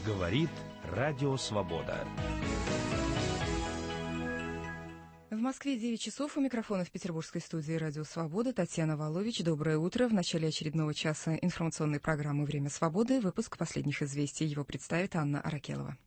Говорит Радио Свобода. В Москве 9 часов. У микрофона в петербургской студии «Радио Свобода» Татьяна Волович. Доброе утро. В начале очередного часа информационной программы «Время свободы» выпуск последних известий. Его представит Анна Аракелова.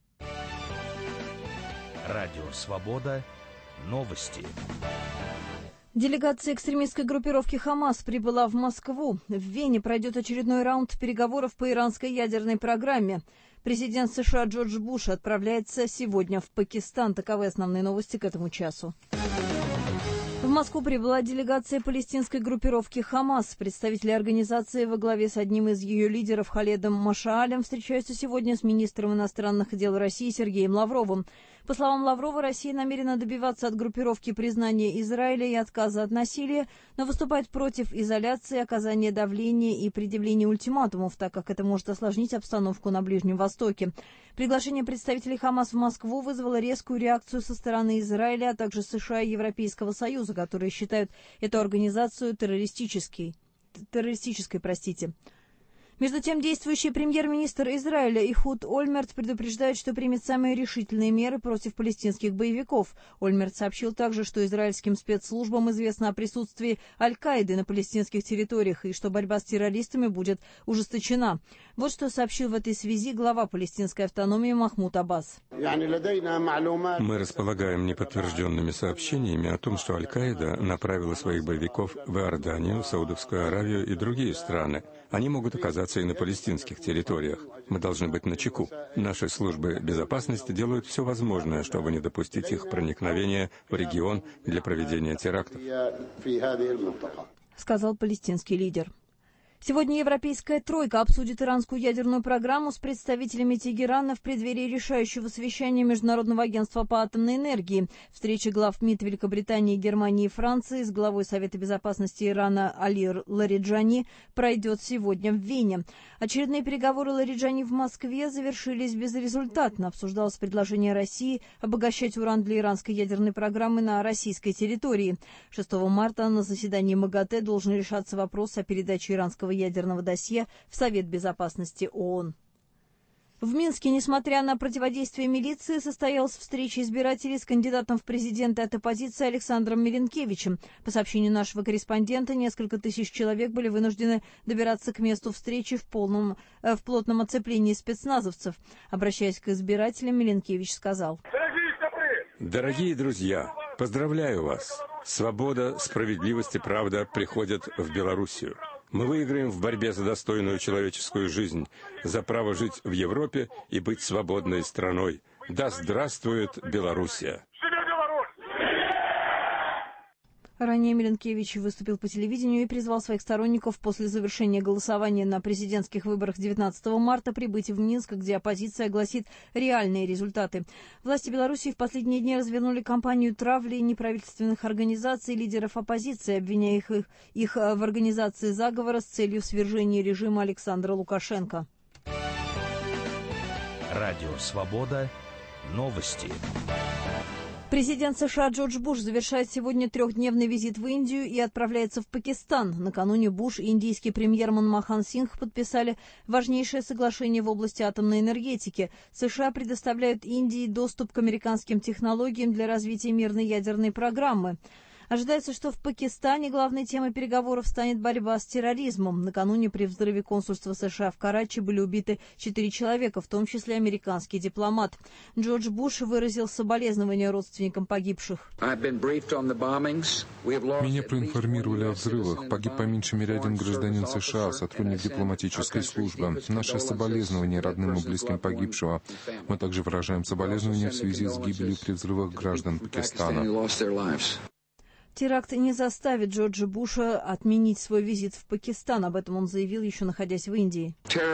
Радио Свобода. Новости. Делегация экстремистской группировки «Хамас» прибыла в Москву. В Вене пройдет очередной раунд переговоров по иранской ядерной программе. Президент США Джордж Буш отправляется сегодня в Пакистан. Таковы основные новости к этому часу. В Москву прибыла делегация палестинской группировки «Хамас». Представители организации во главе с одним из ее лидеров Халедом Машаалем встречаются сегодня с министром иностранных дел России Сергеем Лавровым. По словам Лаврова, Россия намерена добиваться от группировки признания Израиля и отказа от насилия, но выступать против изоляции, оказания давления и предъявления ультиматумов, так как это может осложнить обстановку на Ближнем Востоке. Приглашение представителей «Хамас» в Москву вызвало резкую реакцию со стороны Израиля, а также США и Европейского Союза, которые считают эту организацию террористической. Между тем, действующий премьер-министр Израиля Ихуд Ольмерт предупреждает, что примет самые решительные меры против палестинских боевиков. Ольмерт сообщил также, что израильским спецслужбам известно о присутствии Аль-Каиды на палестинских территориях и что борьба с террористами будет ужесточена. Вот что сообщил в этой связи глава палестинской автономии Махмуд Аббас. Мы располагаем неподтвержденными сообщениями о том, что Аль-Каида направила своих боевиков в Иорданию, Саудовскую Аравию и другие страны. Они могут оказаться и на палестинских территориях. Мы должны быть начеку. Наши службы безопасности делают все возможное, чтобы не допустить их проникновения в регион для проведения терактов, сказал палестинский лидер. Сегодня Европейская тройка обсудит иранскую ядерную программу с представителями Тегерана в преддверии решающего совещания Международного агентства по атомной энергии. Встреча глав МИД Великобритании, Германии и Франции с главой Совета безопасности Ирана Али Лариджани пройдет сегодня в Вене. Очередные переговоры Лариджани в Москве завершились безрезультатно. Обсуждалось предложение России обогащать уран для иранской ядерной программы на российской территории. 6 марта на заседании МАГАТЭ должен решаться вопрос о передаче иранского ядерного досье в Совет безопасности ООН. В Минске, несмотря на противодействие милиции, состоялась встреча избирателей с кандидатом в президенты от оппозиции Александром Миринкевичем. По сообщению нашего корреспондента, несколько тысяч человек были вынуждены добираться к месту встречи в плотном оцеплении спецназовцев. Обращаясь к избирателям, Миринкевич сказал: «Дорогие друзья, поздравляю вас! Свобода, справедливость и правда приходят в Белоруссию. Мы выиграем в борьбе за достойную человеческую жизнь, за право жить в Европе и быть свободной страной. Да здравствует Белоруссия!» Ранее Миринкевич выступил по телевидению и призвал своих сторонников после завершения голосования на президентских выборах 19 марта прибыть в Минск, где оппозиция огласит реальные результаты. Власти Беларуси в последние дни развернули кампанию травли неправительственных организаций и лидеров оппозиции, обвиняя их в организации заговора с целью свержения режима Александра Лукашенко. Радио Свобода. Новости. Президент США Джордж Буш завершает сегодня трехдневный визит в Индию и отправляется в Пакистан. Накануне Буш и индийский премьер Манмохан Сингх подписали важнейшее соглашение в области атомной энергетики. США предоставляют Индии доступ к американским технологиям для развития мирной ядерной программы. Ожидается, что в Пакистане главной темой переговоров станет борьба с терроризмом. Накануне при взрыве консульства США в Карачи были убиты 4 человека, в том числе американский дипломат. Джордж Буш выразил соболезнования родственникам погибших. Меня проинформировали о взрывах. Погиб по меньшей мере один гражданин США, сотрудник дипломатической службы. Наши соболезнования родным и близким погибшего. Мы также выражаем соболезнования в связи с гибелью при взрывах граждан Пакистана. Теракт не заставит Джорджа Буша отменить свой визит в Пакистан. Об этом он заявил, еще находясь в Индии.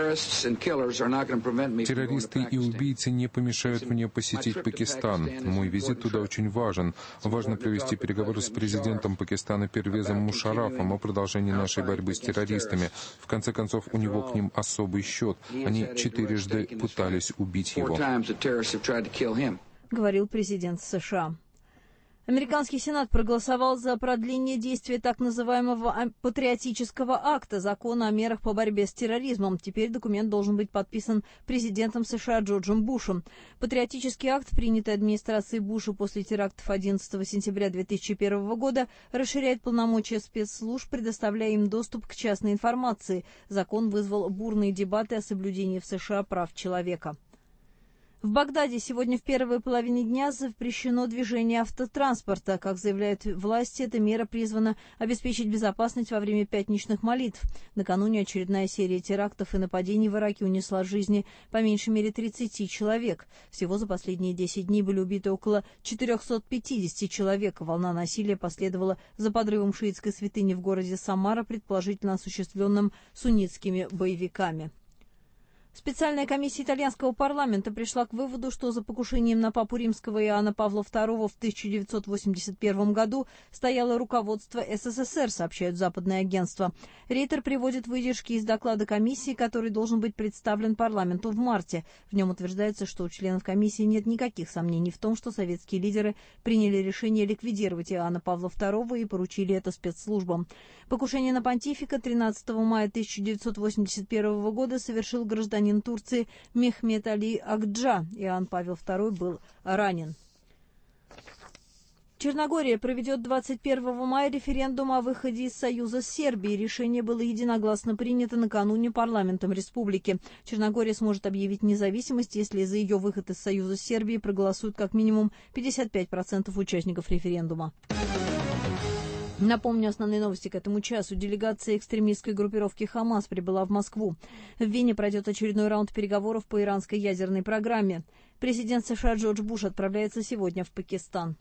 Террористы и убийцы не помешают мне посетить Пакистан. Мой визит туда очень важен. Важно провести переговоры с президентом Пакистана Первезом Мушаррафом о продолжении нашей борьбы с террористами. В конце концов, у него к ним особый счет. Они 4 пытались убить его, говорил президент США. Американский Сенат проголосовал за продление действия так называемого патриотического акта закона о мерах по борьбе с терроризмом. Теперь документ должен быть подписан президентом США Джорджем Бушем. Патриотический акт, принятый администрацией Буша после терактов 11 сентября 2001 года, расширяет полномочия спецслужб, предоставляя им доступ к частной информации. Закон вызвал бурные дебаты о соблюдении в США прав человека. В Багдаде сегодня в первой половине дня запрещено движение автотранспорта. Как заявляют власти, эта мера призвана обеспечить безопасность во время пятничных молитв. Накануне очередная серия терактов и нападений в Ираке унесла жизни по меньшей мере 30 человек. Всего за последние 10 дней были убиты около 450 человек. Волна насилия последовала за подрывом шиитской святыни в городе Самара, предположительно осуществленным суннитскими боевиками. Специальная комиссия итальянского парламента пришла к выводу, что за покушением на папу римского Иоанна Павла II в 1981 году стояло руководство СССР, сообщают западные агентства. Рейтер приводит выдержки из доклада комиссии, который должен быть представлен парламенту в марте. В нем утверждается, что у членов комиссии нет никаких сомнений в том, что советские лидеры приняли решение ликвидировать Иоанна Павла II и поручили это спецслужбам. Покушение на понтифика 13 мая 1981 года совершил гражданин Турции Мехмет Али Акджа. Иоанн Павел II был ранен. Черногория проведет 21 мая референдум о выходе из Союза с Сербией. Решение было единогласно принято накануне парламентом республики. Черногория сможет объявить независимость, если за ее выход из Союза с Сербией проголосуют как минимум 55% участников референдума. Напомню, основные новости к этому часу. Делегация экстремистской группировки «Хамас» прибыла в Москву. В Вене пройдет очередной раунд переговоров по иранской ядерной программе. Президент США Джордж Буш отправляется сегодня в Пакистан.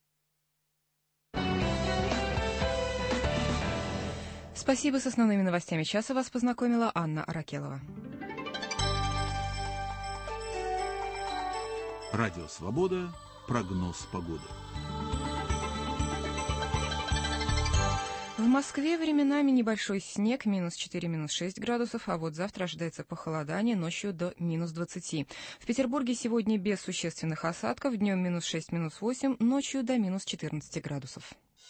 Спасибо. С основными новостями часа вас познакомила Анна Аракелова. Радио «Свобода». Прогноз погоды. В Москве временами небольшой снег, минус 4, минус 6 градусов, а вот завтра ожидается похолодание, ночью до минус 20. В Петербурге сегодня без существенных осадков, днем минус 6, минус 8, ночью до минус 14 градусов.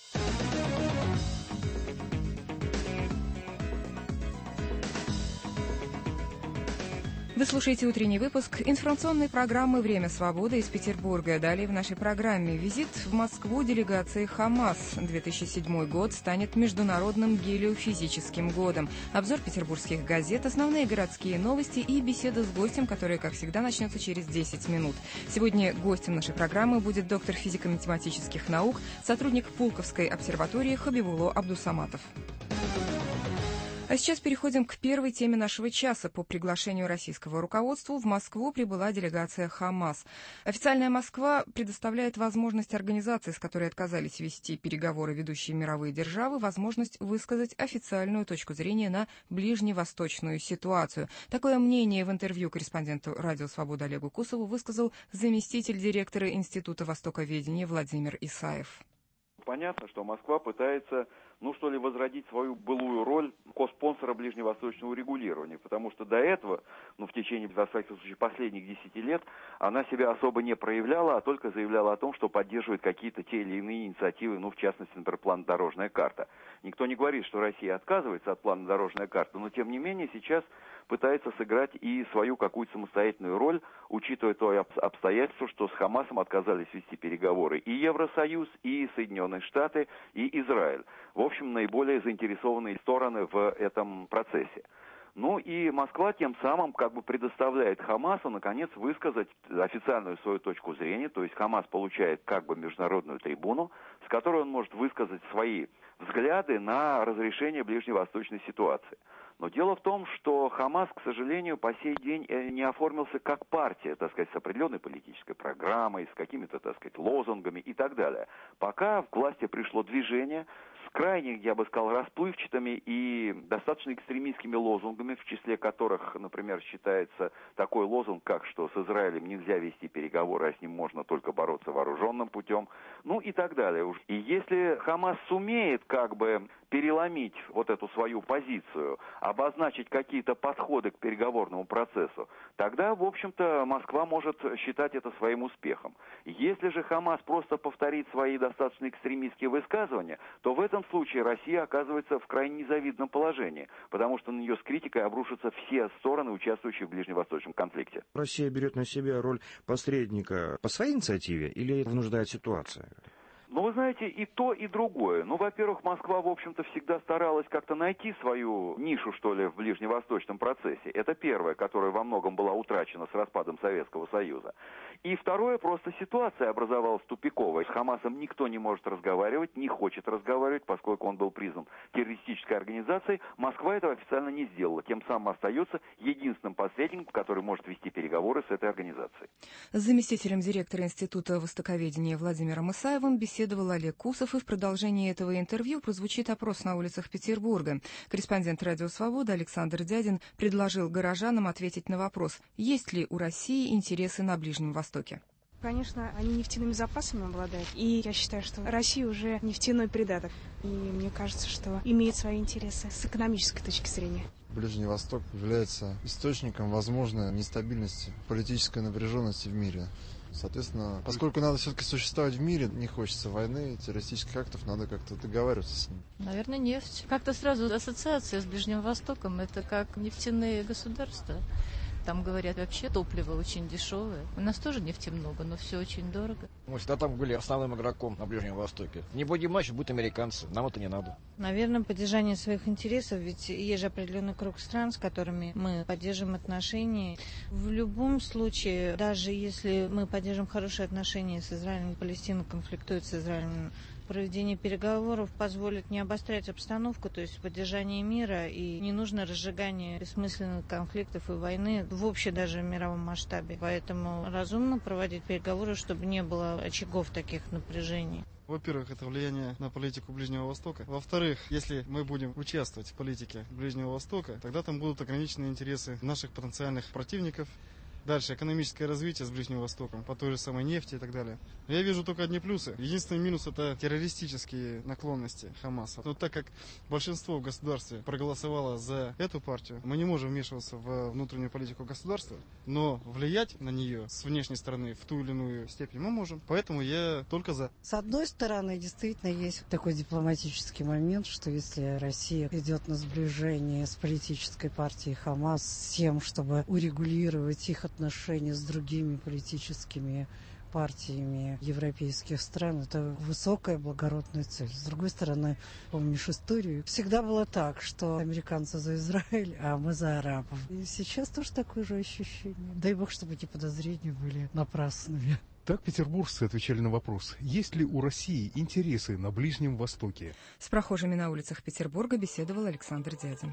Вы слушаете утренний выпуск информационной программы «Время свободы» из Петербурга. Далее в нашей программе визит в Москву делегации «Хамас». 2007 год станет международным гелиофизическим годом. Обзор петербургских газет, основные городские новости и беседа с гостем, которая, как всегда, начнется через 10 минут. Сегодня гостем нашей программы будет доктор физико-математических наук, сотрудник Пулковской обсерватории Хабибулло Абдусаматов. А сейчас переходим к первой теме нашего часа. По приглашению российского руководства в Москву прибыла делегация «Хамас». Официальная Москва предоставляет возможность организации, с которой отказались вести переговоры ведущие мировые державы, возможность высказать официальную точку зрения на ближневосточную ситуацию. Такое мнение в интервью корреспонденту «Радио Свобода» Олегу Кусову высказал заместитель директора Института востоковедения Владимир Исаев. Понятно, что Москва пытается, возродить свою былую роль коспонсора ближневосточного регулирования, потому что до этого, в течение, во всяком случае, последних 10 лет, она себя особо не проявляла, а только заявляла о том, что поддерживает какие-то те или иные инициативы, в частности, например, план «Дорожная карта». Никто не говорит, что Россия отказывается от плана «Дорожная карта», но, тем не менее, сейчас пытается сыграть и свою какую-то самостоятельную роль, учитывая то обстоятельство, что с Хамасом отказались вести переговоры и Евросоюз, и Соединенные Штаты, и Израиль. В общем, наиболее заинтересованные стороны в этом процессе. И Москва тем самым предоставляет Хамасу, наконец, высказать официальную свою точку зрения, то есть Хамас получает международную трибуну, с которой он может высказать свои взгляды на разрешение ближневосточной ситуации. Но дело в том, что Хамас, к сожалению, по сей день не оформился как партия, с определенной политической программой, с какими-то, лозунгами и так далее. Пока к власти пришло движение с крайне, я бы сказал, расплывчатыми и достаточно экстремистскими лозунгами, в числе которых, например, считается такой лозунг, как что с Израилем нельзя вести переговоры, а с ним можно только бороться вооруженным путем, и так далее. И если Хамас сумеет переломить вот эту свою позицию, обозначить какие-то подходы к переговорному процессу, тогда, в общем-то, Москва может считать это своим успехом. Если же Хамас просто повторит свои достаточно экстремистские высказывания, то в этом случае Россия оказывается в крайне незавидном положении, потому что на нее с критикой обрушатся все стороны, участвующие в ближневосточном конфликте. Россия берет на себя роль посредника по своей инициативе или вынуждает ситуация? Ну, вы знаете, и то, и другое. Ну, во-первых, Москва, в общем-то, всегда старалась как-то найти свою нишу, что ли, в ближневосточном процессе. Это первое, которое во многом была утрачена с распадом Советского Союза. И второе, просто ситуация образовалась тупиковая. С Хамасом никто не может разговаривать, не хочет разговаривать, поскольку он был признан террористической организацией. Москва этого официально не сделала. Тем самым остается единственным посредником, который может вести переговоры с этой организацией. С заместителем директора Института востоковедения Владимиром Исаевым беседовал Олег Кусов, и в продолжении этого интервью прозвучит опрос на улицах Петербурга. Корреспондент «Радио Свобода» Александр Дядин предложил горожанам ответить на вопрос, есть ли у России интересы на Ближнем Востоке. Конечно, они нефтяными запасами обладают, и я считаю, что Россия уже нефтяной придаток. И мне кажется, что имеет свои интересы с экономической точки зрения. Ближний Восток является источником возможной нестабильности, политической напряженности в мире. Соответственно, поскольку надо все-таки существовать в мире, не хочется войны, террористических актов, надо как-то договариваться с ними. Наверное, нефть. Как-то сразу ассоциация с Ближним Востоком, это как нефтяные государства. Там, говорят, вообще топливо очень дешевое. У нас тоже нефти много, но все очень дорого. Мы всегда там были основным игроком на Ближнем Востоке. Не будем иначе, будут американцы. Нам это не надо. Наверное, поддержание своих интересов, ведь есть же определенный круг стран, с которыми мы поддерживаем отношения. В любом случае, даже если мы поддержим хорошие отношения с Израилем, Палестина конфликтует с Израилем, проведение переговоров позволит не обострять обстановку, то есть поддержание мира, и не нужно разжигание бессмысленных конфликтов и войны в общем даже мировом масштабе. Поэтому разумно проводить переговоры, чтобы не было очагов таких напряжений. Во-первых, это влияние на политику Ближнего Востока. Во-вторых, если мы будем участвовать в политике Ближнего Востока, тогда там будут ограничены интересы наших потенциальных противников. Дальше, экономическое развитие с Ближним Востоком, по той же самой нефти и так далее. Я вижу только одни плюсы. Единственный минус – это террористические наклонности Хамаса. Но так как большинство в государстве проголосовало за эту партию, мы не можем вмешиваться в внутреннюю политику государства, но влиять на нее с внешней стороны в ту или иную степень мы можем. Поэтому я только за. С одной стороны, действительно есть такой дипломатический момент, что если Россия идет на сближение с политической партией Хамас с тем, чтобы урегулировать их отношения с другими политическими партиями европейских стран, это высокая благородная цель. С другой стороны, помнишь историю, всегда было так, что американцы за Израиль, а мы за арабов. И сейчас тоже такое же ощущение. Дай бог, чтобы эти подозрения были напрасными. Так петербуржцы отвечали на вопрос, есть ли у России интересы на Ближнем Востоке. С прохожими на улицах Петербурга беседовал Александр Дядин.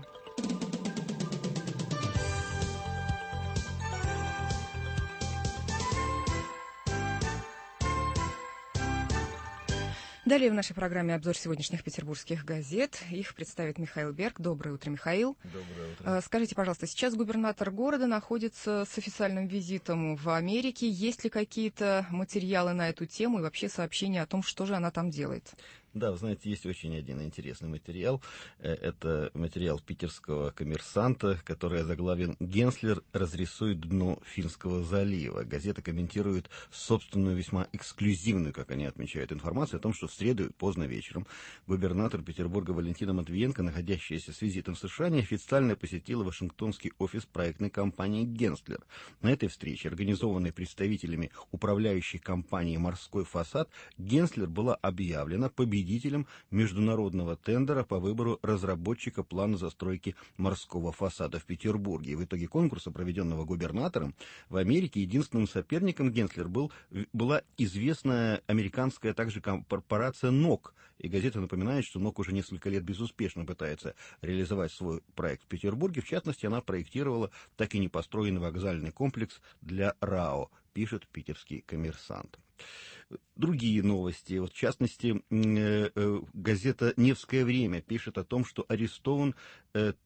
Далее в нашей программе обзор сегодняшних петербургских газет. Их представит Михаил Берг. Доброе утро, Михаил. Доброе утро. Скажите, пожалуйста, сейчас губернатор города находится с официальным визитом в Америке. Есть ли какие-то материалы на эту тему и вообще сообщения о том, что же она там делает? Да, вы знаете, есть очень один интересный материал. Это материал питерского «Коммерсанта», который озаглавлен «Генслер разрисует дно Финского залива». Газета комментирует собственную, весьма эксклюзивную, как они отмечают, информацию о том, что в среду поздно вечером губернатор Петербурга Валентина Матвиенко, находящаяся с визитом в США, неофициально посетила Вашингтонский офис проектной компании «Генслер». На этой встрече, организованной представителями управляющей компании «Морской фасад», Генслер была объявлена победителем международного тендера по выбору разработчика плана застройки морского фасада в Петербурге. И в итоге конкурса, проведенного губернатором, в Америке единственным соперником Генслер была известная американская также корпорация НОК. И газета напоминает, что НОК уже несколько лет безуспешно пытается реализовать свой проект в Петербурге. В частности, она проектировала так и не построенный вокзальный комплекс для РАО, пишет питерский «Коммерсант». Другие новости, вот в частности, газета «Невское время» пишет о том, что арестован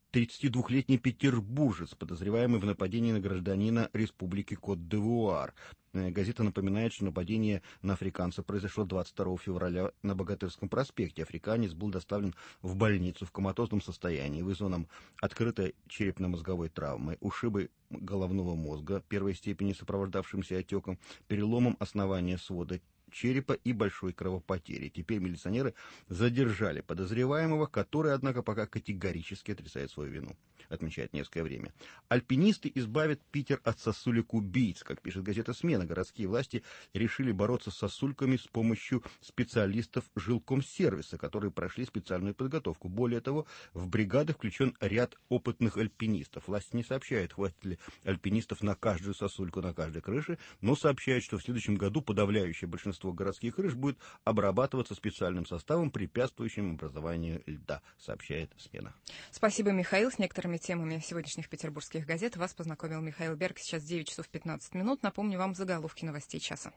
32-летний петербуржец, подозреваемый в нападении на гражданина Республики Кот-д'Ивуар. Газета напоминает, что нападение на африканца произошло 22 февраля на Богатырском проспекте. Африканец был доставлен в больницу в коматозном состоянии, вызванном открытой черепно-мозговой травмой, ушибы головного мозга первой степени, сопровождавшимся отеком, переломом основания свода черепа и большой кровопотери. Теперь милиционеры задержали подозреваемого, который, однако, пока категорически отрицает свою вину, отмечает Невское время. Альпинисты избавят Питер от сосулек-убийц. Как пишет газета «Смена», городские власти решили бороться с сосульками с помощью специалистов жилкомсервиса, которые прошли специальную подготовку. Более того, в бригады включен ряд опытных альпинистов. Власти не сообщают, хватит ли альпинистов на каждую сосульку на каждой крыше, но сообщают, что в следующем году подавляющее большинство городских крыш будет обрабатываться специальным составом, препятствующим образованию льда, сообщает «Смена». Спасибо, Михаил. С некоторыми темами сегодняшних петербургских газет вас познакомил Михаил Берг. Сейчас 9 часов 15 минут. Напомню вам заголовки новостей часа.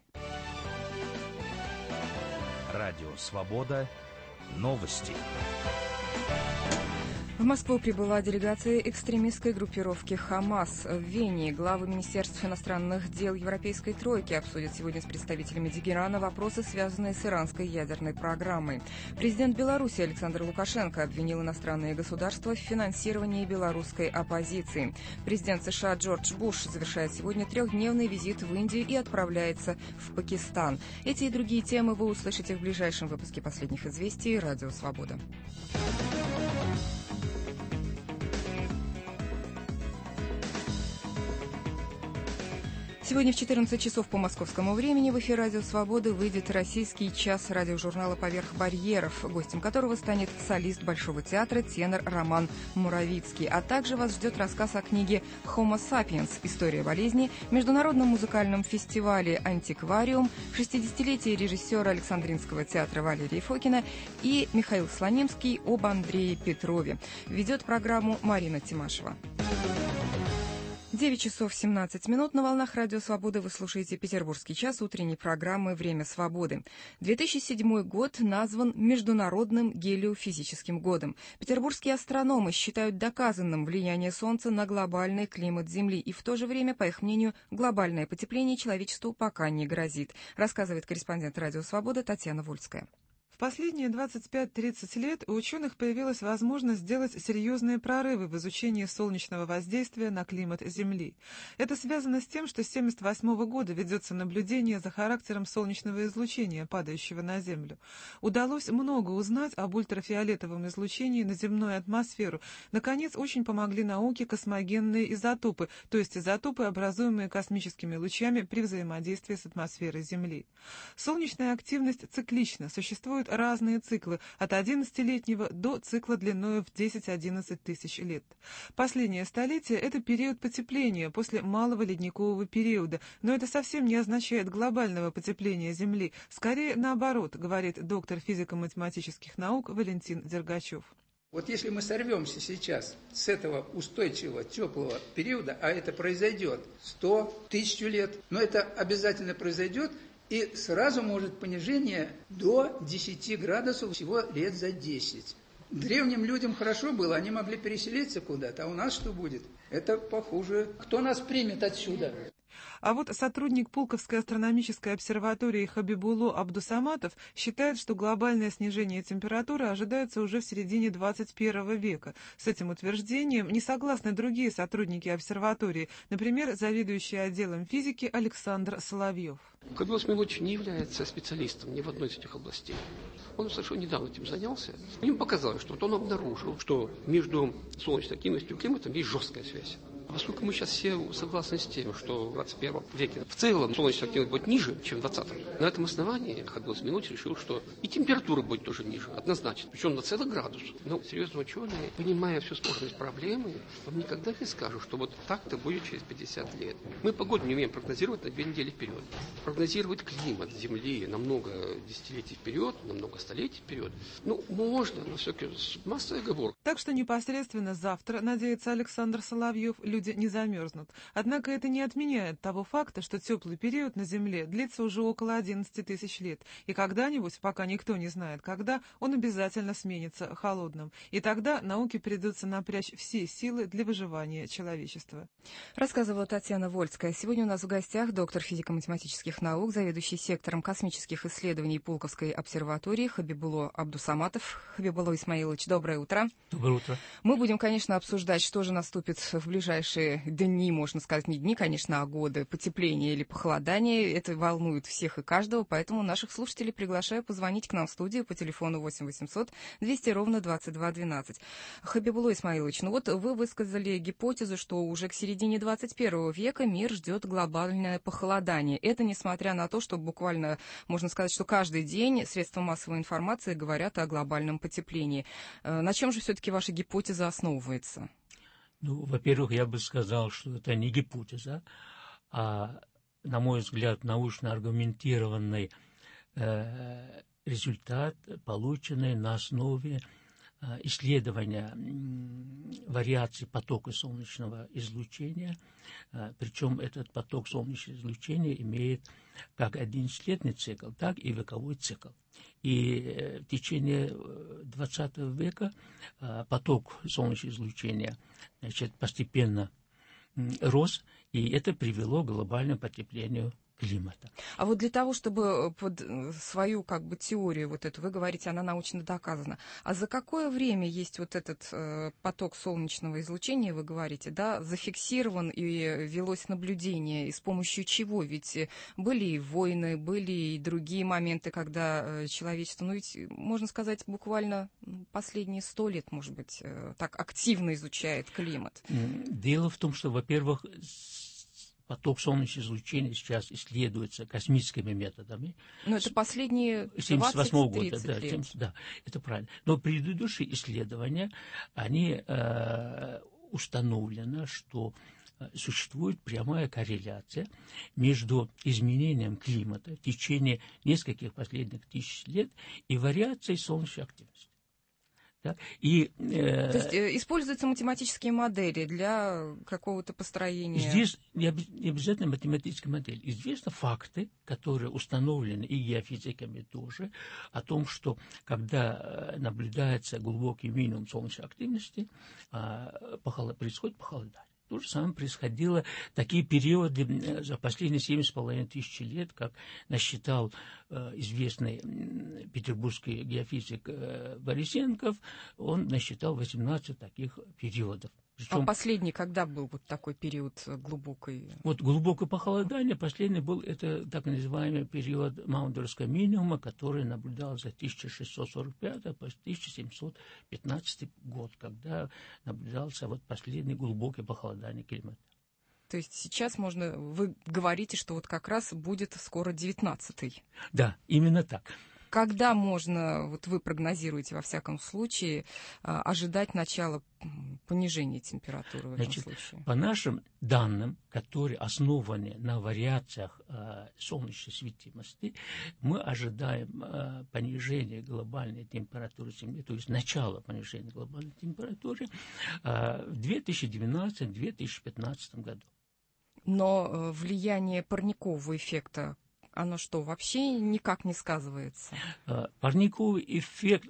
Радио «Свобода». Новости. В Москву прибыла делегация экстремистской группировки «Хамас». В Вене главы Министерств иностранных дел Европейской тройки обсудят сегодня с представителями Тегерана вопросы, связанные с иранской ядерной программой. Президент Беларуси Александр Лукашенко обвинил иностранные государства в финансировании белорусской оппозиции. Президент США Джордж Буш завершает сегодня трехдневный визит в Индию и отправляется в Пакистан. Эти и другие темы вы услышите в ближайшем выпуске «Последних известий» Радио «Свобода». Сегодня в 14 часов по московскому времени в эфир «Радио Свободы» выйдет российский час радиожурнала «Поверх барьеров», гостем которого станет солист Большого театра, тенор Роман Муравицкий. А также вас ждет рассказ о книге «Homo sapiens. История болезни», международном музыкальном фестивале «Антиквариум», 60-летие режиссера Александринского театра Валерия Фокина и Михаил Слонимский об Андрее Петрове. Ведет программу Марина Тимашева. 9 часов 17 минут на волнах Радио Свободы вы слушаете «Петербургский час» утренней программы «Время свободы». 2007 год назван Международным гелиофизическим годом. Петербургские астрономы считают доказанным влияние Солнца на глобальный климат Земли, и в то же время, по их мнению, глобальное потепление человечеству пока не грозит, рассказывает корреспондент Радио Свободы Татьяна Вольская. В последние 25-30 лет у ученых появилась возможность сделать серьезные прорывы в изучении солнечного воздействия на климат Земли. Это связано с тем, что с 1978 года ведется наблюдение за характером солнечного излучения, падающего на Землю. Удалось много узнать об ультрафиолетовом излучении на земную атмосферу. Наконец, очень помогли науке космогенные изотопы, то есть изотопы, образуемые космическими лучами при взаимодействии с атмосферой Земли. Солнечная активность циклична, существует разные циклы, от 11-летнего до цикла длиною в 10-11 тысяч лет. Последнее столетие – это период потепления после малого ледникового периода, но это совсем не означает глобального потепления Земли. Скорее наоборот, говорит доктор физико-математических наук Валентин Дергачев. Вот если мы сорвемся сейчас с этого устойчивого, теплого периода, а это произойдет 100, 1000 лет, но это обязательно произойдет, и сразу может понижение до 10 градусов всего лет за 10. Древним людям хорошо было, они могли переселиться куда-то, а у нас что будет? Это похуже. Кто нас примет отсюда? А вот сотрудник Пулковской астрономической обсерватории Хабибулло Абдусаматов считает, что глобальное снижение температуры ожидается уже в середине 21 века. С этим утверждением не согласны другие сотрудники обсерватории, например, заведующий отделом физики Александр Соловьев. Хабибулло Смилович не является специалистом ни в одной из этих областей. Он совершенно недавно этим занялся. Ему показалось, что вот он обнаружил, что между солнечной активностью и климатом есть жесткая связь. Поскольку мы сейчас все согласны с тем, что в 21 веке в целом солнечная активность будет ниже, чем в 20-м, на этом основании Хабибулло Смилович решил, что и температура будет тоже ниже, однозначно, причем на целый градус. Но серьезные ученые, понимая всю сложность проблемы, вам никогда не скажут, что вот так-то будет через 50 лет. Мы погоду не умеем прогнозировать на 2 недели вперед. Прогнозировать климат Земли на много десятилетий вперед, на много столетий вперед, можно, но все-таки массовый оговорка. Так что непосредственно завтра, надеется Александр Соловьев, люди люди не замерзнут. Однако это не отменяет того факта, что теплый период на Земле длится уже около 11 тысяч лет, и когда-нибудь, пока никто не знает когда, он обязательно сменится холодным. И тогда науке придется напрячь все силы для выживания человечества. Рассказывала Татьяна Вольская. Сегодня у нас в гостях доктор физико-математических наук, заведующий сектором космических исследований Пулковской обсерватории Хабибуло Абдусаматов. Хабибуло Исмаилович, доброе утро. Доброе утро. Мы будем, конечно, обсуждать, что же наступит в ближайшие дни, можно сказать, не дни, конечно, а годы, потепления или похолодания. Это волнует всех и каждого, поэтому наших слушателей приглашаю позвонить к нам в студию по телефону 8 800 200 ровно 22 12. Хабибуло Исмаилович, ну вот вы высказали гипотезу, что уже к середине 21 века мир ждет глобальное похолодание. Это несмотря на то, что буквально можно сказать, что каждый день средства массовой информации говорят о глобальном потеплении. На чем же все-таки ваша гипотеза основывается? Ну, во-первых, я бы сказал, что это не гипотеза, а, на мой взгляд, научно аргументированный результат, полученный на основе исследования вариаций потока солнечного излучения, причем этот поток солнечного излучения имеет как 11-летний цикл, так и вековой цикл. И в течение 20 века поток солнечного излучения, значит, постепенно рос, и это привело к глобальному потеплению климата. А вот для того, чтобы под свою теорию вот эту, вы говорите, она научно доказана, а за какое время есть вот этот поток солнечного излучения, вы говорите, да, зафиксирован и велось наблюдение, и с помощью чего? Ведь были и войны, были и другие моменты, когда человечество, ну ведь, можно сказать, буквально последние 100 лет, может быть, так активно изучает климат. Дело в том, что, во-первых, поток солнечного излучения сейчас исследуется космическими методами. Но это последние 1978 года, лет. Да, это правильно. Но предыдущие исследования, они установлено, что существует прямая корреляция между изменением климата в течение нескольких последних тысяч лет и вариацией солнечной активности. Да? И, то есть используются математические модели для какого-то построения? Здесь не обязательно математическая модель. Известны факты, которые установлены и геофизиками тоже, о том, что когда наблюдается глубокий минимум солнечной активности, происходит похолодание. То же самое происходило такие периоды за последние 7,5 тысяч лет, как насчитал известный петербургский геофизик Борисенков, он насчитал 18 таких периодов. Причем... А последний когда был вот такой период глубокой? Вот глубокое похолодание, последний был это так называемый период Маундерского минимума, который наблюдался с 1645 по 1715 год, когда наблюдался вот последний глубокое похолодание климата. То есть сейчас вы говорите, что вот как раз будет скоро 19-й. Да, именно так. Когда можно, вот вы прогнозируете во всяком случае, ожидать начала понижения температуры в этом случае? По нашим данным, которые основаны на вариациях солнечной светимости, мы ожидаем понижения глобальной температуры Земли, то есть начало понижения глобальной температуры в 2012-2015 году. Но влияние парникового эффекта, оно что, вообще никак не сказывается? Парниковый эффект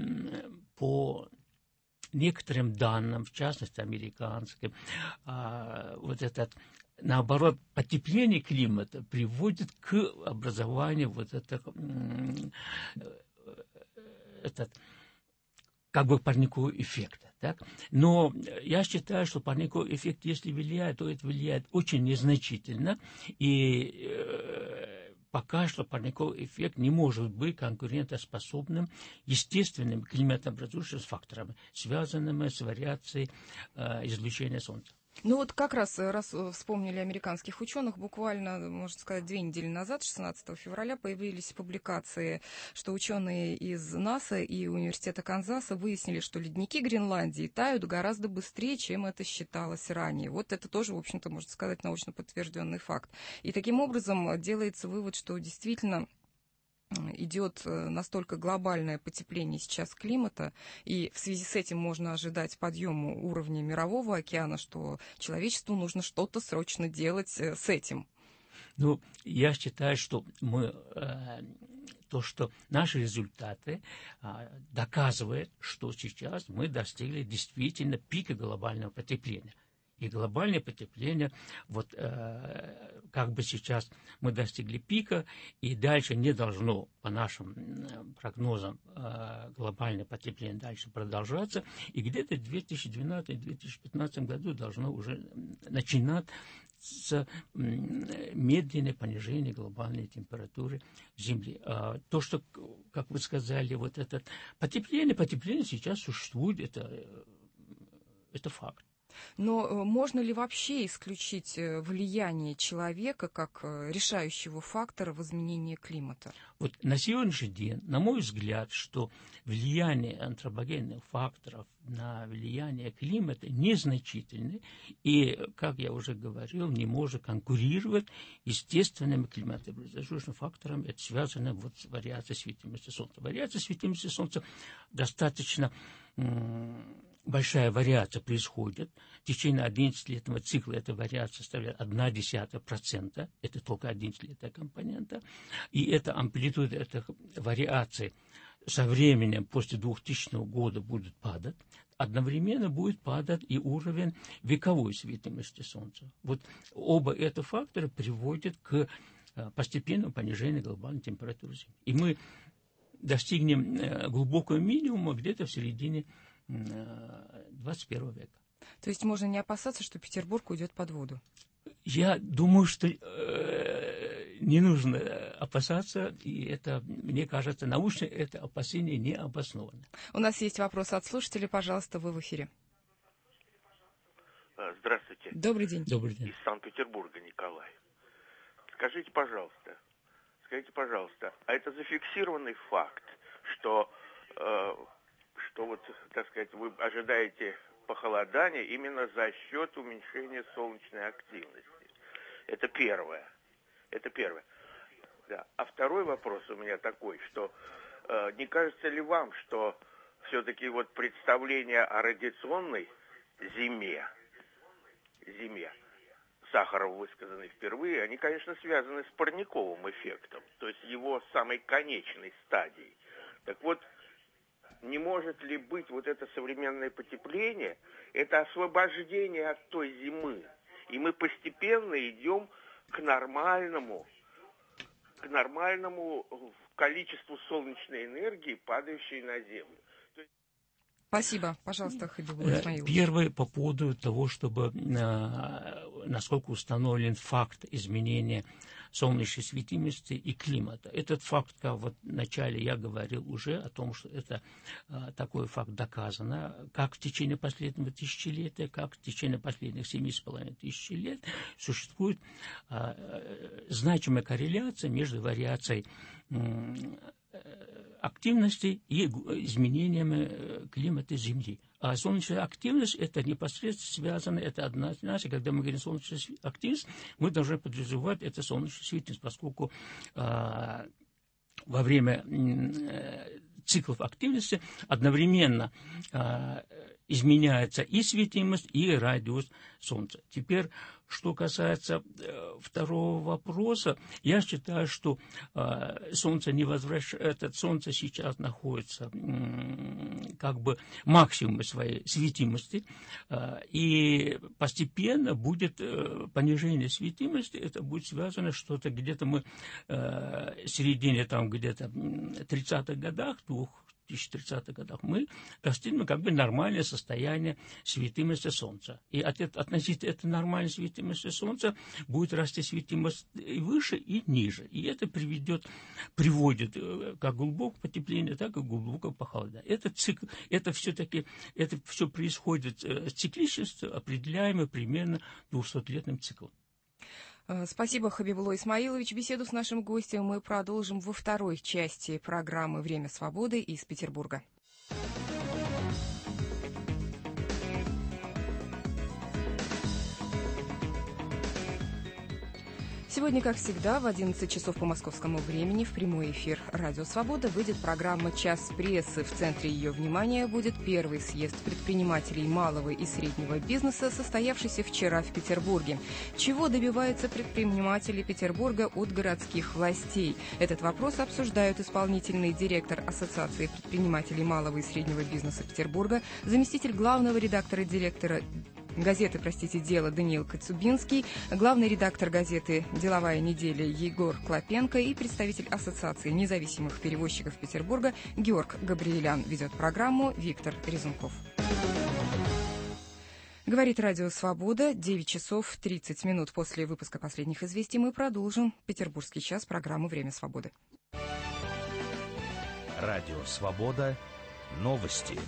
по некоторым данным, в частности американским, вот этот, наоборот, потепление климата приводит к образованию вот этот парникового эффекта. Так? Но я считаю, что парниковый эффект, если влияет, то это влияет очень незначительно, и пока что парниковый эффект не может быть конкурентоспособным естественным климатообразующим фактором, связанным с вариацией излучения Солнца. Ну вот как раз вспомнили американских ученых, буквально, можно сказать, 2 недели назад, 16 февраля, появились публикации, что ученые из НАСА и Университета Канзаса выяснили, что ледники Гренландии тают гораздо быстрее, чем это считалось ранее. Вот это тоже, в общем-то, можно сказать, научно подтвержденный факт. И таким образом делается вывод, что действительно идет настолько глобальное потепление сейчас климата, и в связи с этим можно ожидать подъема уровня Мирового океана, что человечеству нужно что-то срочно делать с этим? Ну, я считаю, что что наши результаты доказывают, что сейчас мы достигли действительно пика глобального потепления. И глобальное потепление, как бы сейчас мы достигли пика, и дальше не должно, по нашим прогнозам, глобальное потепление дальше продолжаться, и где-то в 2012-2015 году должно уже начинаться медленное понижение глобальной температуры Земли. То, что, как вы сказали, вот это потепление сейчас существует, это факт. Но можно ли вообще исключить влияние человека как решающего фактора в изменении климата? Вот на сегодняшний день, на мой взгляд, что влияние антропогенных факторов на влияние климата незначительно и, как я уже говорил, не может конкурировать естественными климатообразующими факторами. Это связано с вариацией светимости Солнца. Вариация светимости Солнца достаточно большая вариация происходит. В течение 11-летнего цикла эта вариация составляет 0,1%. Это только 11-летняя компонента. И эта амплитуда этой вариации со временем после 2000 года будет падать. Одновременно будет падать и уровень вековой светимости Солнца. Вот оба эти фактора приводят к постепенному понижению глобальной температуры Земли. И мы достигнем глубокого минимума где-то в середине 21 века. То есть можно не опасаться, что Петербург уйдет под воду? Я думаю, что не нужно опасаться, и это, мне кажется, научно это опасение не обосновано. У нас есть вопрос от слушателей, пожалуйста, вы в эфире. Здравствуйте. Добрый день. Добрый день. Из Санкт-Петербурга Николай. Скажите, пожалуйста, а это зафиксированный факт, что вы ожидаете похолодания именно за счет уменьшения солнечной активности? Это первое. Да. А второй вопрос у меня такой, что не кажется ли вам, что все-таки представления о радиационной зиме, Сахаров высказанные впервые, они, конечно, связаны с парниковым эффектом, то есть его самой конечной стадией. Так вот, не может ли быть это современное потепление, это освобождение от той зимы, и мы постепенно идем к нормальному количеству солнечной энергии, падающей на Землю. Спасибо. Пожалуйста, Хабибул Исмаилович. Первое по поводу того, чтобы насколько установлен факт изменения солнечной светимости и климата. Этот факт, как в начале я говорил уже о том, что это такой факт доказано, как в течение последнего тысячелетия, как в течение последних 7,5 тысяч лет существует значимая корреляция между вариацией активности и изменениями климата Земли. А солнечная активность – это непосредственно связано, это однозначно, когда мы говорим солнечная активность, мы должны подразумевать это солнечная светимость, поскольку во время циклов активности одновременно изменяется и светимость, и радиус Солнца. Теперь, что касается второго вопроса, я считаю, что Солнце не возвращается, Солнце сейчас находится как бы в максимуме своей светимости, и постепенно будет понижение светимости, это будет связано что-то где-то мы в середине где-то 30-х годах, 2030-х годах, мы достигнем как бы нормальное состояние светимости Солнца. И относительно этой нормальной светимости Солнца будет расти светимость и выше, и ниже. И это приводит как к глубокому потеплению, так и к глубокому похолоданию. Это цикл, это все происходит с цикличностью, определяемой примерно 200-летним циклом. Спасибо, Хабибул Исмаилович. Беседу с нашим гостем мы продолжим во второй части программы «Время свободы» из Петербурга. Сегодня, как всегда, в 11 часов по московскому времени в прямой эфир «Радио Свобода» выйдет программа «Час прессы». В центре ее внимания будет первый съезд предпринимателей малого и среднего бизнеса, состоявшийся вчера в Петербурге. Чего добиваются предприниматели Петербурга от городских властей? Этот вопрос обсуждают исполнительный директор Ассоциации предпринимателей малого и среднего бизнеса Петербурга, заместитель главного редактора газеты «Дело» Даниил Коцюбинский, главный редактор газеты «Деловая неделя» Егор Клопенко и представитель Ассоциации независимых перевозчиков Петербурга Георг Габриэлян. Ведет программу Виктор Резунков. Говорит Радио Свобода. 9 часов 30 минут после выпуска последних известий мы продолжим Петербургский час программы «Время свободы». Радио Свобода. Новости.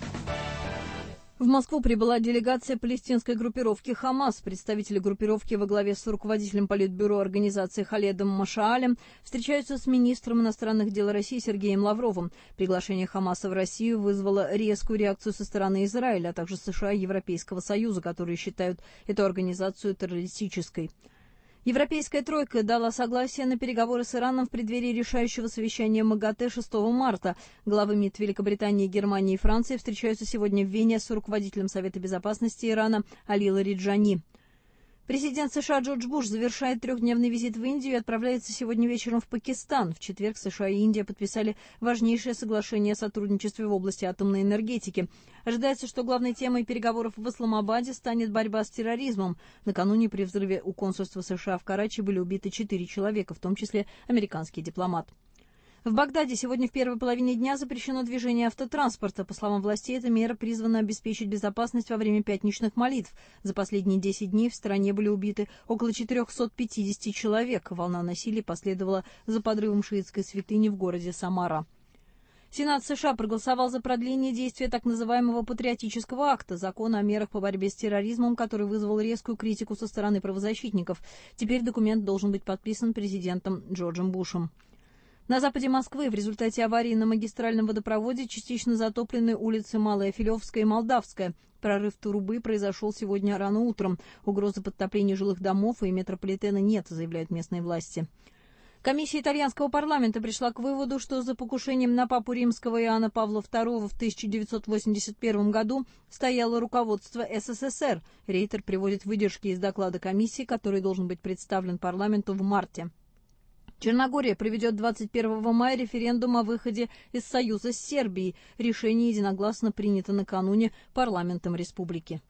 В Москву прибыла делегация палестинской группировки «Хамас». Представители группировки во главе с руководителем политбюро организации Халедом Машаалем встречаются с министром иностранных дел России Сергеем Лавровым. Приглашение «Хамаса» в Россию вызвало резкую реакцию со стороны Израиля, а также США и Европейского Союза, которые считают эту организацию террористической. Европейская тройка дала согласие на переговоры с Ираном в преддверии решающего совещания МАГАТЭ 6 марта. Главы МИД Великобритании, Германии и Франции встречаются сегодня в Вене с руководителем Совета безопасности Ирана Али Лариджани. Президент США Джордж Буш завершает трехдневный визит в Индию и отправляется сегодня вечером в Пакистан. В четверг США и Индия подписали важнейшее соглашение о сотрудничестве в области атомной энергетики. Ожидается, что главной темой переговоров в Исламабаде станет борьба с терроризмом. Накануне при взрыве у консульства США в Карачи были убиты 4 человека, в том числе американский дипломат. В Багдаде сегодня в первой половине дня запрещено движение автотранспорта. По словам властей, эта мера призвана обеспечить безопасность во время пятничных молитв. За последние 10 дней в стране были убиты около 450 человек. Волна насилия последовала за подрывом шиитской святыни в городе Самара. Сенат США проголосовал за продление действия так называемого патриотического акта, закона о мерах по борьбе с терроризмом, который вызвал резкую критику со стороны правозащитников. Теперь документ должен быть подписан президентом Джорджем Бушем. На западе Москвы в результате аварии на магистральном водопроводе частично затоплены улицы Малая Филевская и Молдавская. Прорыв трубы произошел сегодня рано утром. Угрозы подтопления жилых домов и метрополитена нет, заявляют местные власти. Комиссия итальянского парламента пришла к выводу, что за покушением на папу римского Иоанна Павла II в 1981 году стояло руководство СССР. Рейтер приводит выдержки из доклада комиссии, который должен быть представлен парламенту в марте. Черногория проведет 21 мая референдум о выходе из Союза с Сербией. Решение единогласно принято накануне парламентом республики.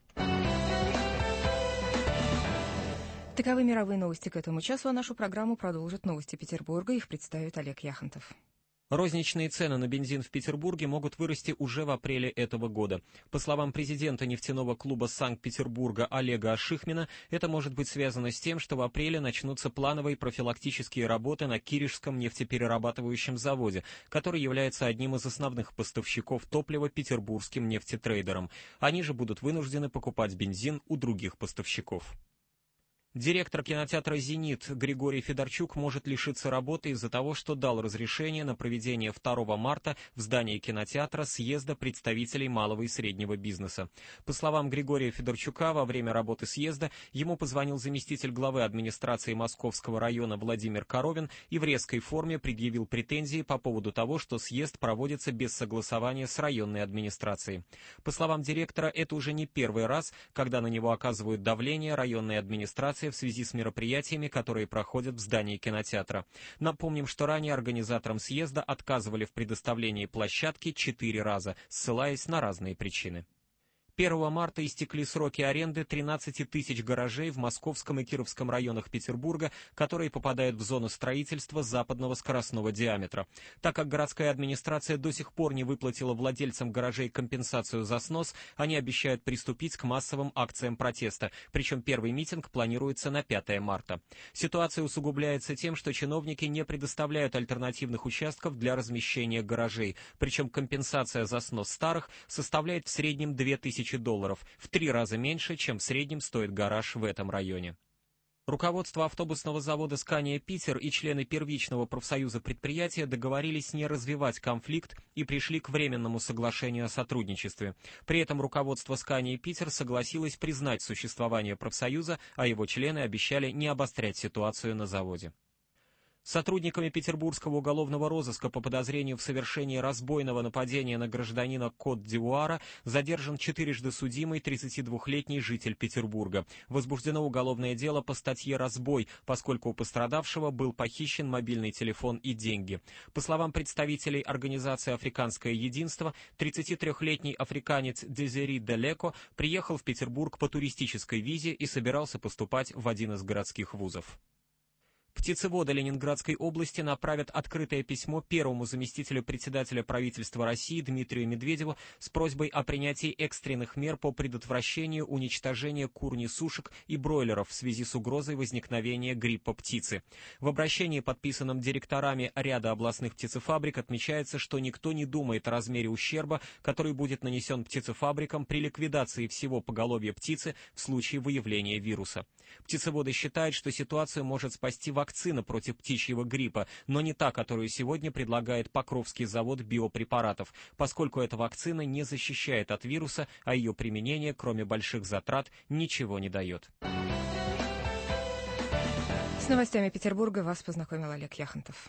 Таковы мировые новости к этому часу, а нашу программу продолжат новости Петербурга. Их представит Олег Яхонтов. Розничные цены на бензин в Петербурге могут вырасти уже в апреле этого года. По словам президента нефтяного клуба Санкт-Петербурга Олега Ашихмина, это может быть связано с тем, что в апреле начнутся плановые профилактические работы на Киришском нефтеперерабатывающем заводе, который является одним из основных поставщиков топлива петербургским нефтетрейдерам. Они же будут вынуждены покупать бензин у других поставщиков. Директор кинотеатра «Зенит» Григорий Федорчук может лишиться работы из-за того, что дал разрешение на проведение 2 марта в здании кинотеатра съезда представителей малого и среднего бизнеса. По словам Григория Федорчука, во время работы съезда ему позвонил заместитель главы администрации Московского района Владимир Коровин и в резкой форме предъявил претензии по поводу того, что съезд проводится без согласования с районной администрацией. По словам директора, это уже не первый раз, когда на него оказывают давление районной администрации в связи с мероприятиями, которые проходят в здании кинотеатра. Напомним, что ранее организаторам съезда отказывали в предоставлении площадки 4 раза, ссылаясь на разные причины. 1 марта истекли сроки аренды 13 тысяч гаражей в Московском и Кировском районах Петербурга, которые попадают в зону строительства западного скоростного диаметра. Так как городская администрация до сих пор не выплатила владельцам гаражей компенсацию за снос, они обещают приступить к массовым акциям протеста, причем первый митинг планируется на 5 марта. Ситуация усугубляется тем, что чиновники не предоставляют альтернативных участков для размещения гаражей, причем компенсация за снос старых составляет в среднем $2000, в 3 раза меньше, чем в среднем стоит гараж в этом районе. Руководство автобусного завода «Скания Питер» и члены первичного профсоюза предприятия договорились не развивать конфликт и пришли к временному соглашению о сотрудничестве. При этом руководство «Скания Питер» согласилось признать существование профсоюза, а его члены обещали не обострять ситуацию на заводе. Сотрудниками петербургского уголовного розыска по подозрению в совершении разбойного нападения на гражданина Кот-д'Ивуара задержан четырежды судимый 32-летний житель Петербурга. Возбуждено уголовное дело по статье «Разбой», поскольку у пострадавшего был похищен мобильный телефон и деньги. По словам представителей организации «Африканское единство», 33-летний африканец Дезери Далеко приехал в Петербург по туристической визе и собирался поступать в один из городских вузов. Птицеводы Ленинградской области направят открытое письмо первому заместителю председателя правительства России Дмитрию Медведеву с просьбой о принятии экстренных мер по предотвращению уничтожения кур-несушек и бройлеров в связи с угрозой возникновения гриппа птицы. В обращении, подписанном директорами ряда областных птицефабрик, отмечается, что никто не думает о размере ущерба, который будет нанесен птицефабрикам при ликвидации всего поголовья птицы в случае выявления вируса. Птицеводы считают, что ситуацию может спасти вакцина против птичьего гриппа, но не та, которую сегодня предлагает Покровский завод биопрепаратов, поскольку эта вакцина не защищает от вируса, а ее применение, кроме больших затрат, ничего не дает. С новостями Петербурга вас познакомил Олег Яхонтов.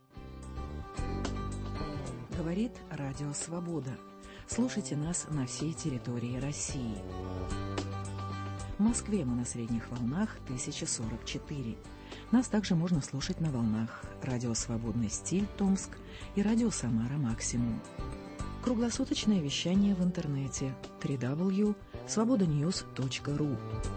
Говорит Радио Свобода. Слушайте нас на всей территории России. В Москве мы на средних волнах 1044. Нас также можно слушать на волнах радио «Свободный стиль» Томск и радио «Самара Максимум». Круглосуточное вещание в интернете www.svobodanews.ru.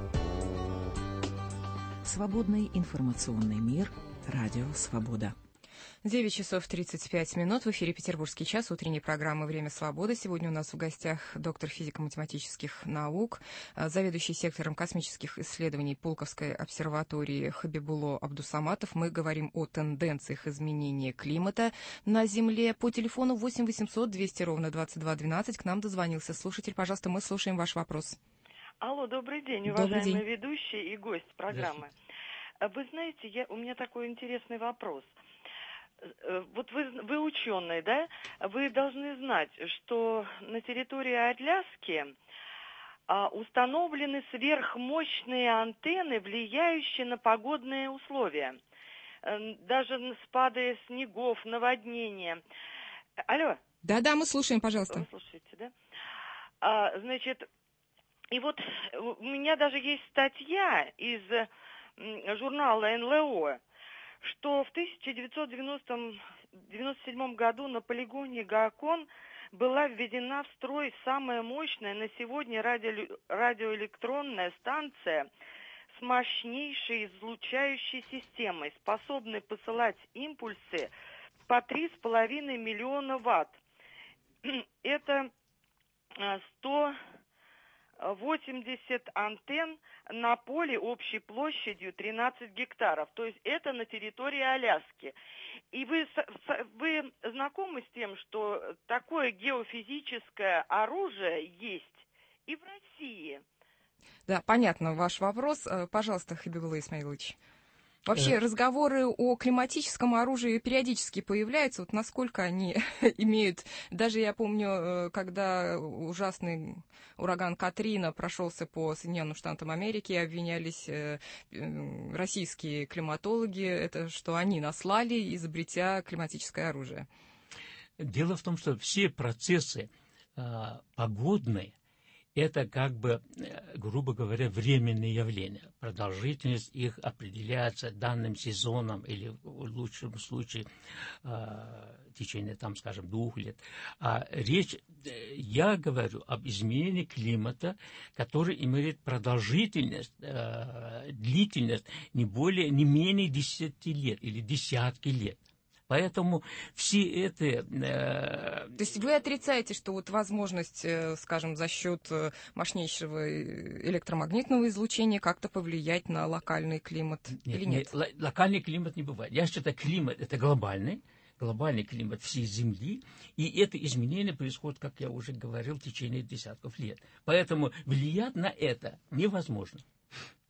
Свободный информационный мир. Радио «Свобода». 9 часов 35 минут. В эфире «Петербургский час», утренней программы «Время свободы». Сегодня у нас в гостях доктор физико-математических наук, заведующий сектором космических исследований Пулковской обсерватории Хабибулло Абдусаматов. Мы говорим о тенденциях изменения климата на Земле. По телефону 8 800 200 ровно 2212 к нам дозвонился слушатель. Пожалуйста, мы слушаем ваш вопрос. Алло, добрый день, уважаемый ведущий и гость программы. Вы знаете, у меня такой интересный вопрос. Вот вы ученый, да? Вы должны знать, что на территории Аляски установлены сверхмощные антенны, влияющие на погодные условия. Даже спады снегов, наводнения. Алло? Да-да, мы слушаем, пожалуйста. Вы слушаете, да? Значит, и вот у меня даже есть статья из журнала НЛО, что в 1997 году на полигоне Гаакон была введена в строй самая мощная на сегодня радиоэлектронная станция с мощнейшей излучающей системой, способной посылать импульсы по 3,5 миллиона ватт. Это 180 антенн на поле общей площадью 13 гектаров. То есть это на территории Аляски. И вы знакомы с тем, что такое геофизическое оружие есть и в России? Да, понятно ваш вопрос. Пожалуйста, Хабибулло Исмаилович. Вообще разговоры о климатическом оружии периодически появляются. Вот насколько они имеют... Даже я помню, когда ужасный ураган Катрина прошелся по Соединенным Штатам Америки, обвинялись российские климатологи, это что они наслали, изобретя климатическое оружие. Дело в том, что все процессы погодные, это как бы, грубо говоря, временные явления. Продолжительность их определяется данным сезоном или, в лучшем случае, в течение, там, скажем, 2 лет. А я говорю об изменении климата, который имеет продолжительность, длительность не менее 10 лет или десятки лет. Поэтому все это... То есть вы отрицаете, что вот возможность, скажем, за счет мощнейшего электромагнитного излучения как-то повлиять на локальный климат или нет? Локальный климат не бывает. Я считаю, климат – это глобальный климат всей Земли, и это изменение происходит, как я уже говорил, в течение десятков лет. Поэтому влиять на это невозможно.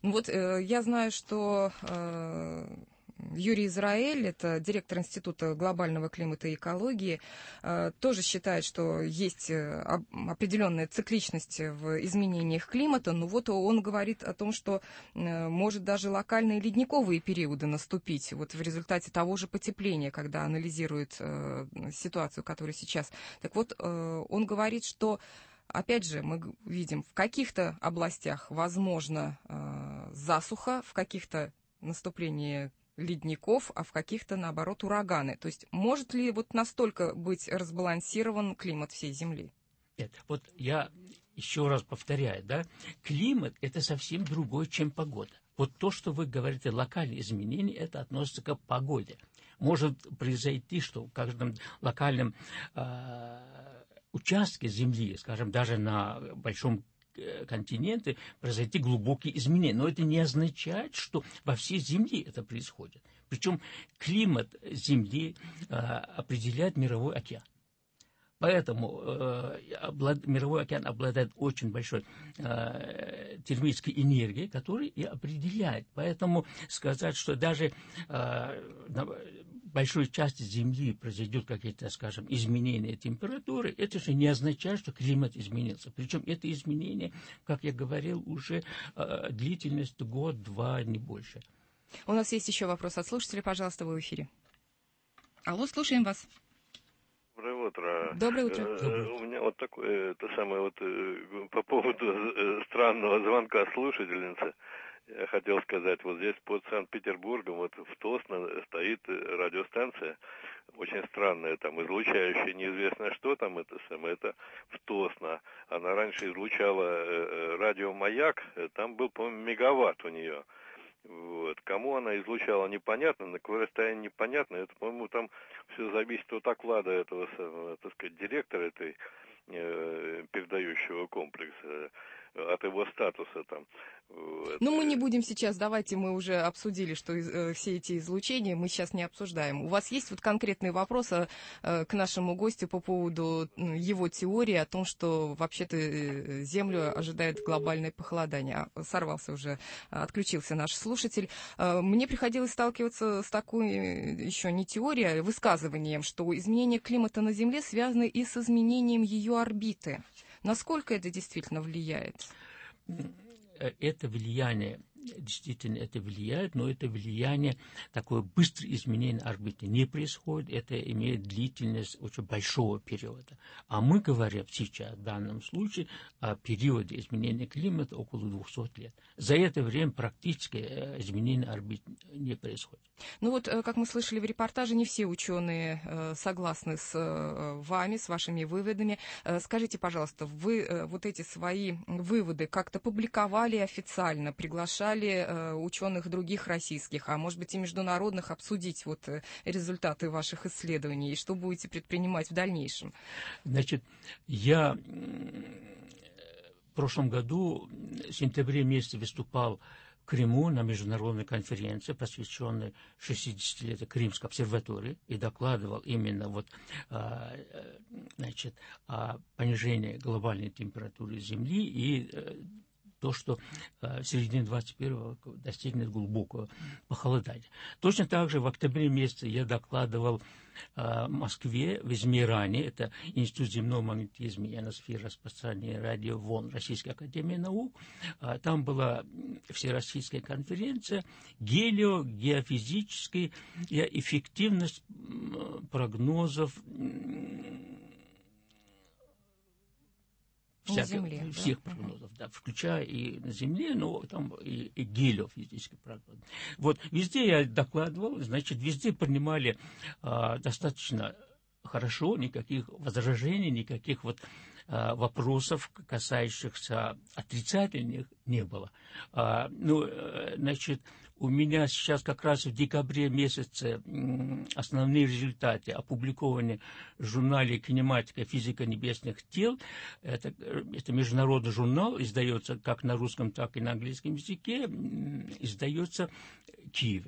Ну вот я знаю, что Юрий Израэль, это директор Института глобального климата и экологии, тоже считает, что есть определенная цикличность в изменениях климата, но вот он говорит о том, что может даже локальные ледниковые периоды наступить вот в результате того же потепления, когда анализирует ситуацию, которая сейчас. Так вот, он говорит, что опять же, мы видим, в каких-то областях возможно засуха, в каких-то наступление ледников, а в каких-то, наоборот, ураганы. То есть может ли вот настолько быть разбалансирован климат всей Земли? Нет, вот я еще раз повторяю, да, климат – это совсем другое, чем погода. Вот то, что вы говорите, локальные изменения, это относится к погоде. Может произойти, что в каждом локальном участке Земли, скажем, даже на большом континенты произойти глубокие изменения. Но это не означает, что во всей Земле это происходит. Причем климат Земли определяет мировой океан. Поэтому мировой океан обладает очень большой термической энергией, которая и определяет. Поэтому сказать, что даже на большой части Земли произойдут какие-то, скажем, изменения температуры, это же не означает, что климат изменился. Причем это изменение, как я говорил, уже длительность год-два, не больше. У нас есть еще вопрос от слушателя. Пожалуйста, вы в эфире. Алло, слушаем вас. Доброе утро. Доброе утро. У меня вот такое, по поводу странного звонка слушательницы. Я хотел сказать, вот здесь под Санкт-Петербургом, вот в Тосно стоит радиостанция, очень странная, там, излучающая неизвестно что там, это в Тосно. Она раньше излучала радиомаяк, там был, по-моему, мегаватт у нее. Вот. Кому она излучала, непонятно, на какое расстояние непонятно. Это, по-моему, там все зависит от оклада этого, так сказать, директора этой передающего комплекса, от его статуса там. Вот. Ну, мы не будем сейчас, давайте мы уже обсудили, что все эти излучения мы сейчас не обсуждаем. У вас есть вот конкретные вопросы к нашему гостю по поводу его теории о том, что вообще-то Землю ожидает глобальное похолодание? Сорвался уже, отключился наш слушатель. Мне приходилось сталкиваться с такой еще не теорией, а высказыванием, что изменение климата на Земле связано и с изменением ее орбиты. Насколько это действительно влияет? Это влияние, действительно это влияет, но это влияние, такое быстрое изменение орбиты не происходит, это имеет длительность очень большого периода. А мы говорим сейчас, в данном случае, о периоде изменения климата около 200 лет. За это время практически изменение орбиты не происходит. Ну вот, как мы слышали в репортаже, не все ученые согласны с вами, с вашими выводами. Скажите, пожалуйста, вы вот эти свои выводы как-то публиковали официально, приглашали ученых других российских, а может быть и международных, обсудить вот результаты ваших исследований и что будете предпринимать в дальнейшем? Значит, я в прошлом году в сентябре месяце выступал в Крыму на международной конференции, посвященной 60-летию Крымской обсерватории, и докладывал именно вот, значит, о понижении глобальной температуры Земли и то, что в середине 21-го достигнет глубокого похолодания. Точно так же в октябре месяце я докладывал в Москве, в Измиране, это Институт земного магнетизма и ионосферы распространения радиоволн Российской академии наук. Там была всероссийская конференция геофизическая эффективность прогнозов всех прогнозов, да, включая и на Земле, но там и гелиофизический прогноз. Вот везде я докладывал, значит, везде принимали достаточно хорошо, никаких возражений, никаких вот вопросов, касающихся отрицательных, не было. Значит, у меня сейчас как раз в декабре месяце основные результаты опубликованы в журнале «Кинематика и физика небесных тел». Это международный журнал, издается как на русском, так и на английском языке, издается в Киеве.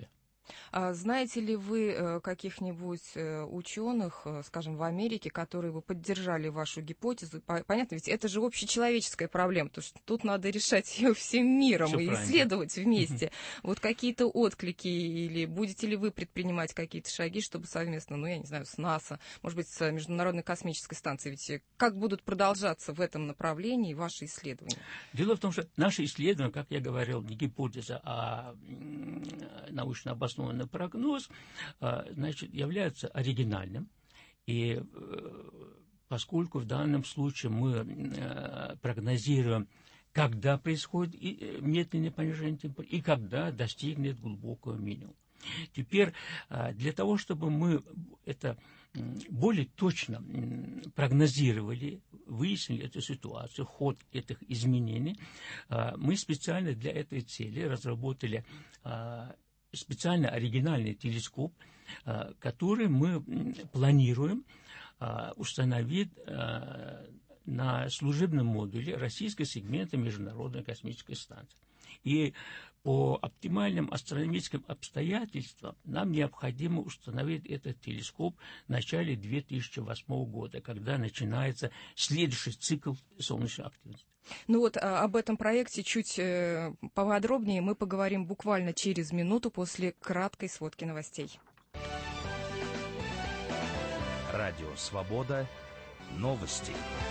А знаете ли вы каких-нибудь ученых, скажем, в Америке, которые бы поддержали вашу гипотезу? Понятно, ведь это же общечеловеческая проблема, потому что тут надо решать ее всем миром Всё и правильно. исследовать вместе. Вот какие-то отклики, или будете ли вы предпринимать какие-то шаги, чтобы совместно, ну, я не знаю, с НАСА, может быть, с Международной космической станцией, ведь как будут продолжаться в этом направлении ваши исследования? Дело в том, что наши исследования, как я говорил, не гипотеза, а научно обоснованный прогноз, значит, является оригинальным. И поскольку в данном случае мы прогнозируем, когда происходит медленное понижение температуры и когда достигнет глубокого минимума. Теперь для того, чтобы мы это более точно прогнозировали, выяснили эту ситуацию, ход этих изменений, мы специально для этой цели разработали специально оригинальный телескоп, который мы планируем установить на служебном модуле российского сегмента Международной космической станции. И по оптимальным астрономическим обстоятельствам нам необходимо установить этот телескоп в начале 2008 года, когда начинается следующий цикл солнечной активности. Ну вот об этом проекте чуть поподробнее мы поговорим буквально через минуту после краткой сводки новостей. Радио «Свобода». Новости.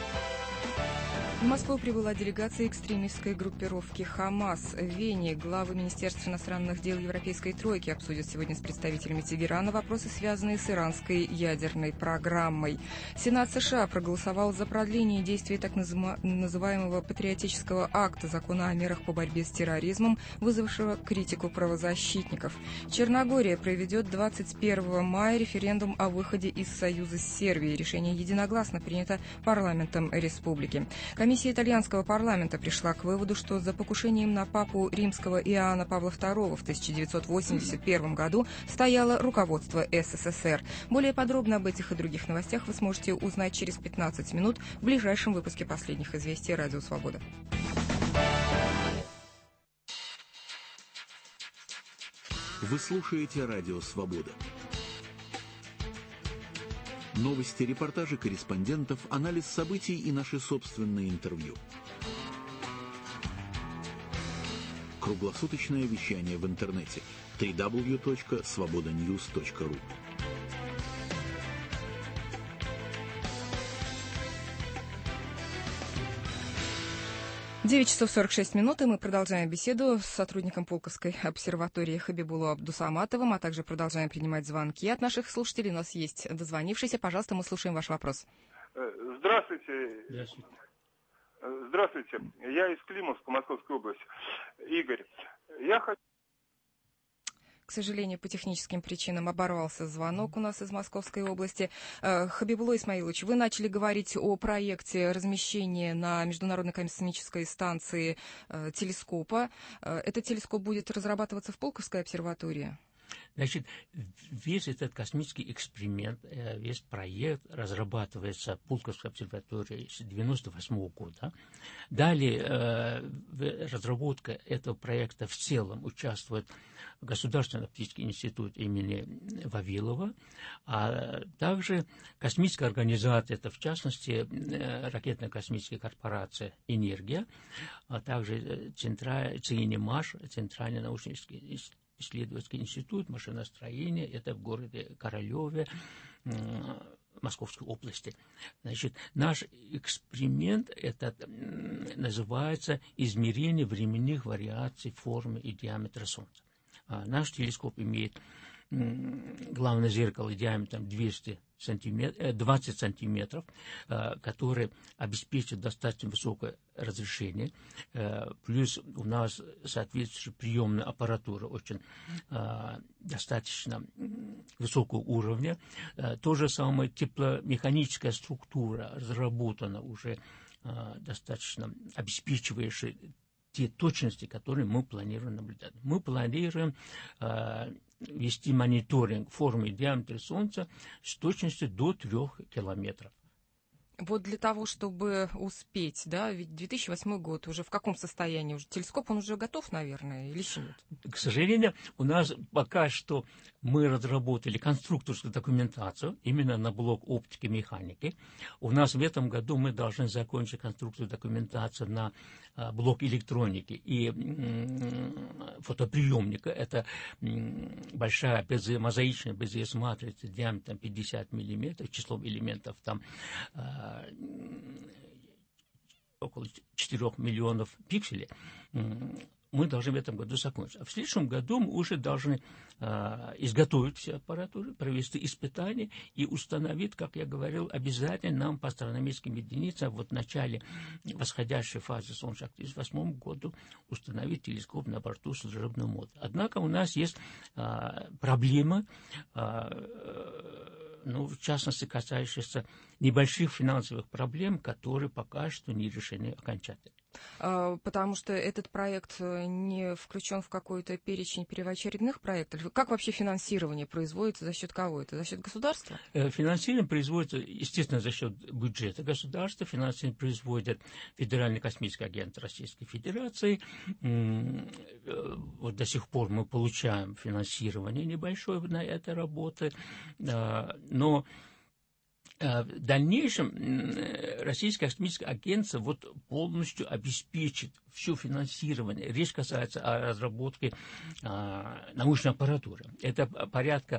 В Москву прибыла делегация экстремистской группировки «Хамас». В Вене главы Министерства иностранных дел Европейской тройки обсудят сегодня с представителями Тегерана вопросы, связанные с иранской ядерной программой. Сенат США проголосовал за продление действия так называемого патриотического акта закона о мерах по борьбе с терроризмом, вызвавшего критику правозащитников. Черногория проведет 21 мая референдум о выходе из Союза с Сербией. Решение единогласно принято парламентом республики. Комиссия итальянского парламента пришла к выводу, что за покушением на папу римского Иоанна Павла II в 1981 году стояло руководство СССР. Более подробно об этих и других новостях вы сможете узнать через 15 минут в ближайшем выпуске последних известий «Радио Свобода». Вы слушаете «Радио Свобода». Новости, репортажи корреспондентов, анализ событий и наши собственные интервью. Круглосуточное вещание в интернете www.svobodanews.ru. 9 часов 46 минут, и мы продолжаем беседу с сотрудником Пулковской обсерватории Хабибуло Абдусаматовым, а также продолжаем принимать звонки от наших слушателей. У нас есть дозвонившийся. Пожалуйста, мы слушаем ваш вопрос. Здравствуйте. Здравствуйте. Я из Климовска, Московской области. Игорь. К сожалению, по техническим причинам оборвался звонок у нас из Московской области. Хабибуло Исмаилович, вы начали говорить о проекте размещения на Международной космической станции телескопа. Этот телескоп будет разрабатываться в Пулковской обсерватории? Значит, весь этот космический эксперимент, весь проект разрабатывается в Пулковской обсерватории с 1998 года. Далее в разработке этого проекта в целом участвует Государственный оптический институт имени Вавилова, а также космическая организация, это в частности ракетно-космическая корпорация «Энергия», а также ЦИНИМАШ, Центральный научно-исследовательский институт машиностроения, это в городе Королеве, Московской области. Значит, наш эксперимент этот называется «Измерение временных вариаций формы и диаметра Солнца». Наш телескоп имеет главное зеркало диаметром 20 сантиметров, которое обеспечит достаточно высокое разрешение. Плюс у нас соответствующая приемная аппаратура очень достаточно высокого уровня. То же самое тепломеханическая структура разработана уже достаточно обеспечивающая те точности, которые мы планируем наблюдать. Мы планируем вести мониторинг формы и диаметра Солнца с точностью до 3 километров. Вот для того, чтобы успеть, да, ведь 2008 год уже в каком состоянии? Уже телескоп, он уже готов, наверное, или еще нет? К сожалению, у нас пока что мы разработали конструкторскую документацию именно на блок оптики и механики. У нас в этом году мы должны закончить конструкторскую документацию на блок электроники и фотоприемника. Это большая мозаичная БЗС-матрица диаметром 50 мм, числом элементов там около 4 миллионов пикселей. Мы должны в этом году закончить. А в следующем году мы уже должны изготовить все аппаратуры, провести испытания и установить, как я говорил, обязательно нам по астрономическим единицам вот в начале восходящей фазы солнечной активности в 2008 году установить телескоп на борту служебного модуля. Однако у нас есть проблема, в частности, касающаяся небольших финансовых проблем, которые пока что не решены окончательно. Потому что этот проект не включен в какой-то перечень первоочередных проектов. Как вообще финансирование производится? За счет кого это? За счет государства? Финансирование производится, естественно, за счет бюджета государства. Финансирование производит Федеральный космический агентство Российской Федерации. Вот до сих пор мы получаем финансирование небольшое на этой работе, но в дальнейшем Российское космическое агентство вот полностью обеспечит все финансирование. Речь касается о разработке научной аппаратуры. Это порядка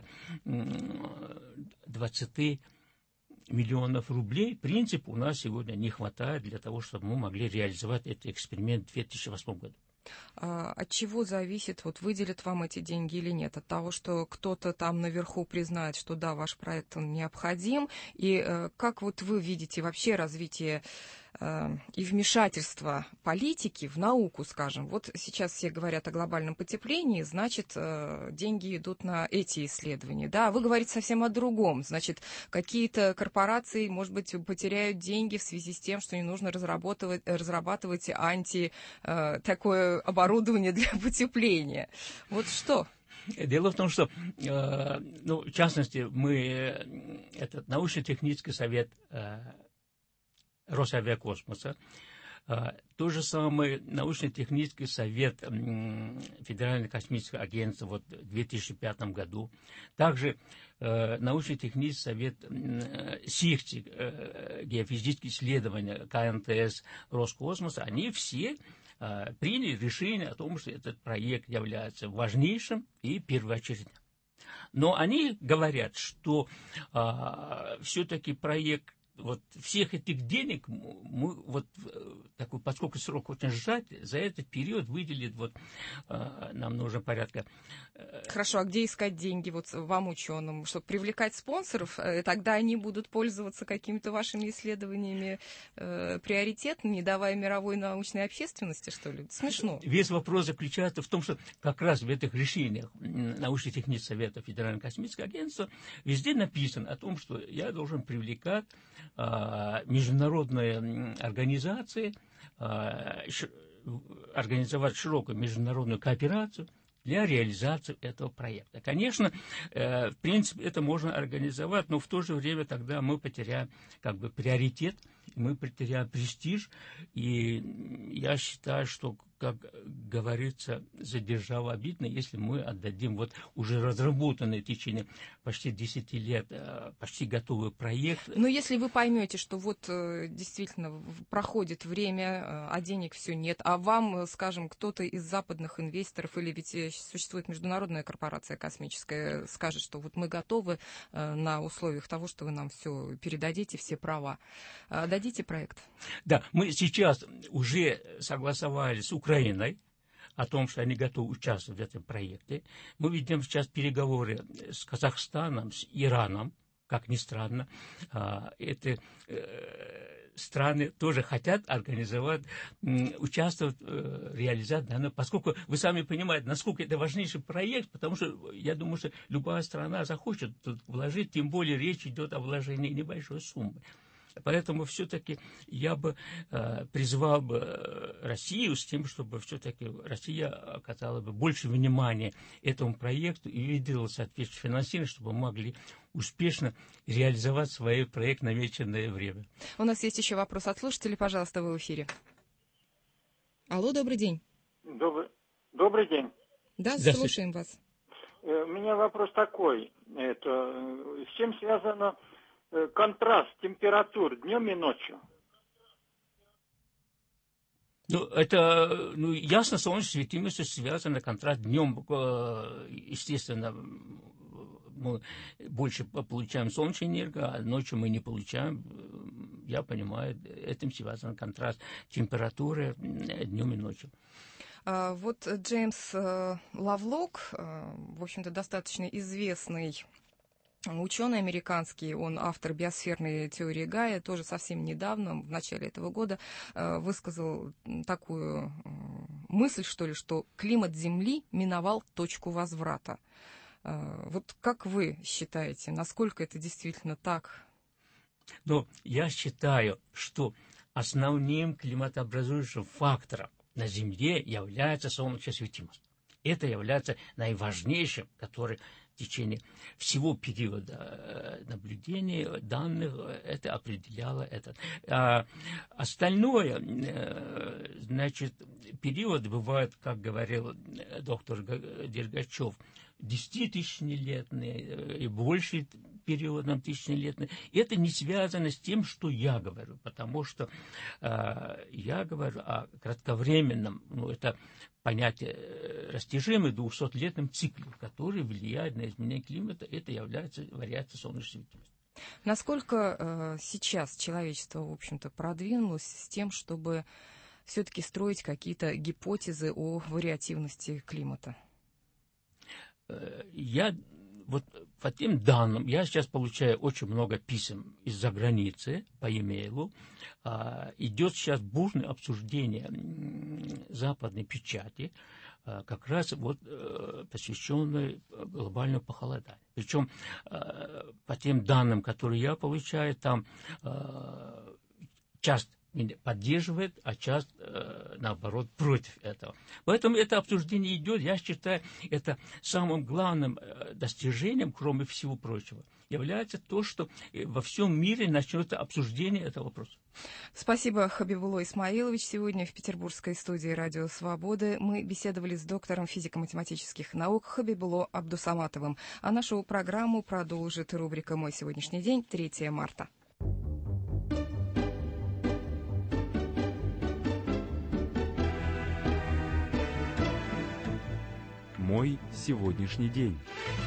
20 миллионов рублей. В принципе, у нас сегодня не хватает для того, чтобы мы могли реализовать этот эксперимент в 2008 году. От чего зависит, вот выделят вам эти деньги или нет? От того, что кто-то там наверху признает, что да, ваш проект он необходим, и как вот вы видите вообще развитие и вмешательство политики в науку, скажем? Вот сейчас все говорят о глобальном потеплении, значит, деньги идут на эти исследования, да? Вы говорите совсем о другом, значит, какие-то корпорации, может быть, потеряют деньги в связи с тем, что не нужно разрабатывать такое оборудование для потепления. Вот что? Дело в том, что, в частности, этот научно-технический совет Росавиакосмоса, то же самое научно-технический совет Федерального космического агентства в 2005 году, также научно-технический совет СИХТИ, геофизические исследования КНТС Роскосмоса, они все приняли решение о том, что этот проект является важнейшим и первоочередным. Но они говорят, что все-таки проект вот всех этих денег мы поскольку срок очень сжатый, за этот период выделит нам нужно порядка. Хорошо, а где искать деньги вот вам, ученым, чтобы привлекать спонсоров? Тогда они будут пользоваться какими-то вашими исследованиями приоритетно, не давая мировой научной общественности, что ли? Смешно. Весь вопрос заключается в том, что как раз в этих решениях научно-технического совета Федерального космического агентства везде написано о том, что я должен привлекать международные организации, организовать широкую международную кооперацию для реализации этого проекта. Конечно, в принципе, это можно организовать, но в то же время тогда мы потеряем приоритет, мы потеряем престиж, и я считаю, что, как говорится, за державу обидно, если мы отдадим уже разработанный в течение почти 10 лет почти готовый проект. Но если вы поймете, что действительно проходит время, а денег все нет, а вам, скажем, кто-то из западных инвесторов, или ведь существует международная корпорация космическая, скажет, что мы готовы на условиях того, что вы нам все передадите, все права, дадите проект? Да, мы сейчас уже согласовали с Украиной о том, что они готовы участвовать в этом проекте. Мы ведем сейчас переговоры с Казахстаном, с Ираном, как ни странно. Эти страны тоже хотят организовать, участвовать в реализации данного, поскольку вы сами понимаете, насколько это важнейший проект, потому что я думаю, что любая страна захочет тут вложить, тем более речь идет о вложении небольшой суммы. Поэтому все-таки я бы призвал бы Россию с тем, чтобы все-таки Россия оказала бы больше внимания этому проекту и видела соответствующее финансирование, чтобы мы могли успешно реализовать свой проект в намеченное время. У нас есть еще вопрос от слушателей. Пожалуйста, вы в эфире. Алло, добрый день. Добрый день. Да, слушаем вас. У меня вопрос такой. С чем связано контраст температур днем и ночью? Это ясно, солнечная светимость связана, контраст днем, естественно, мы больше получаем солнечную энергию, а ночью мы не получаем. Я понимаю, этим связан контраст температуры днем и ночью. Вот Джеймс Лавлок, в общем-то, достаточно известный ученый американский, он автор биосферной теории Гая, тоже совсем недавно, в начале этого года, высказал такую мысль, что климат Земли миновал точку возврата. Вот как вы считаете, насколько это действительно так? Я считаю, что основным климатообразующим фактором на Земле является солнечная светимость. Это является наиважнейшим, который в течение всего периода наблюдения данных это определяло. Остальное, период бывает, как говорил доктор Дергачев, 10-тысячелетные и больше периодом тысячелетные. Это не связано с тем, что я говорю, потому что я говорю о кратковременном, это понятие растяжимый 200-летнем цикле, который влияет на изменение климата, это является вариацией солнечной светимости. Насколько сейчас человечество, в общем-то, продвинулось с тем, чтобы все-таки строить какие-то гипотезы о вариативности климата? По тем данным, я сейчас получаю очень много писем из-за границы по e-mail. Идет сейчас бурное обсуждение западной печати, как раз посвященной глобальному похолоданию. Причем по тем данным, которые я получаю, там часть поддерживает, а часть, наоборот, против этого. Поэтому это обсуждение идет. Я считаю, это самым главным достижением, кроме всего прочего, является то, что во всем мире начнется обсуждение этого вопроса. Спасибо, Хабибулло Исмаилович. Сегодня в петербургской студии «Радио Свободы» мы беседовали с доктором физико-математических наук Хабибулло Абдусаматовым. А нашу программу продолжит рубрика «Мой сегодняшний день», 3 марта. Мой сегодняшний день.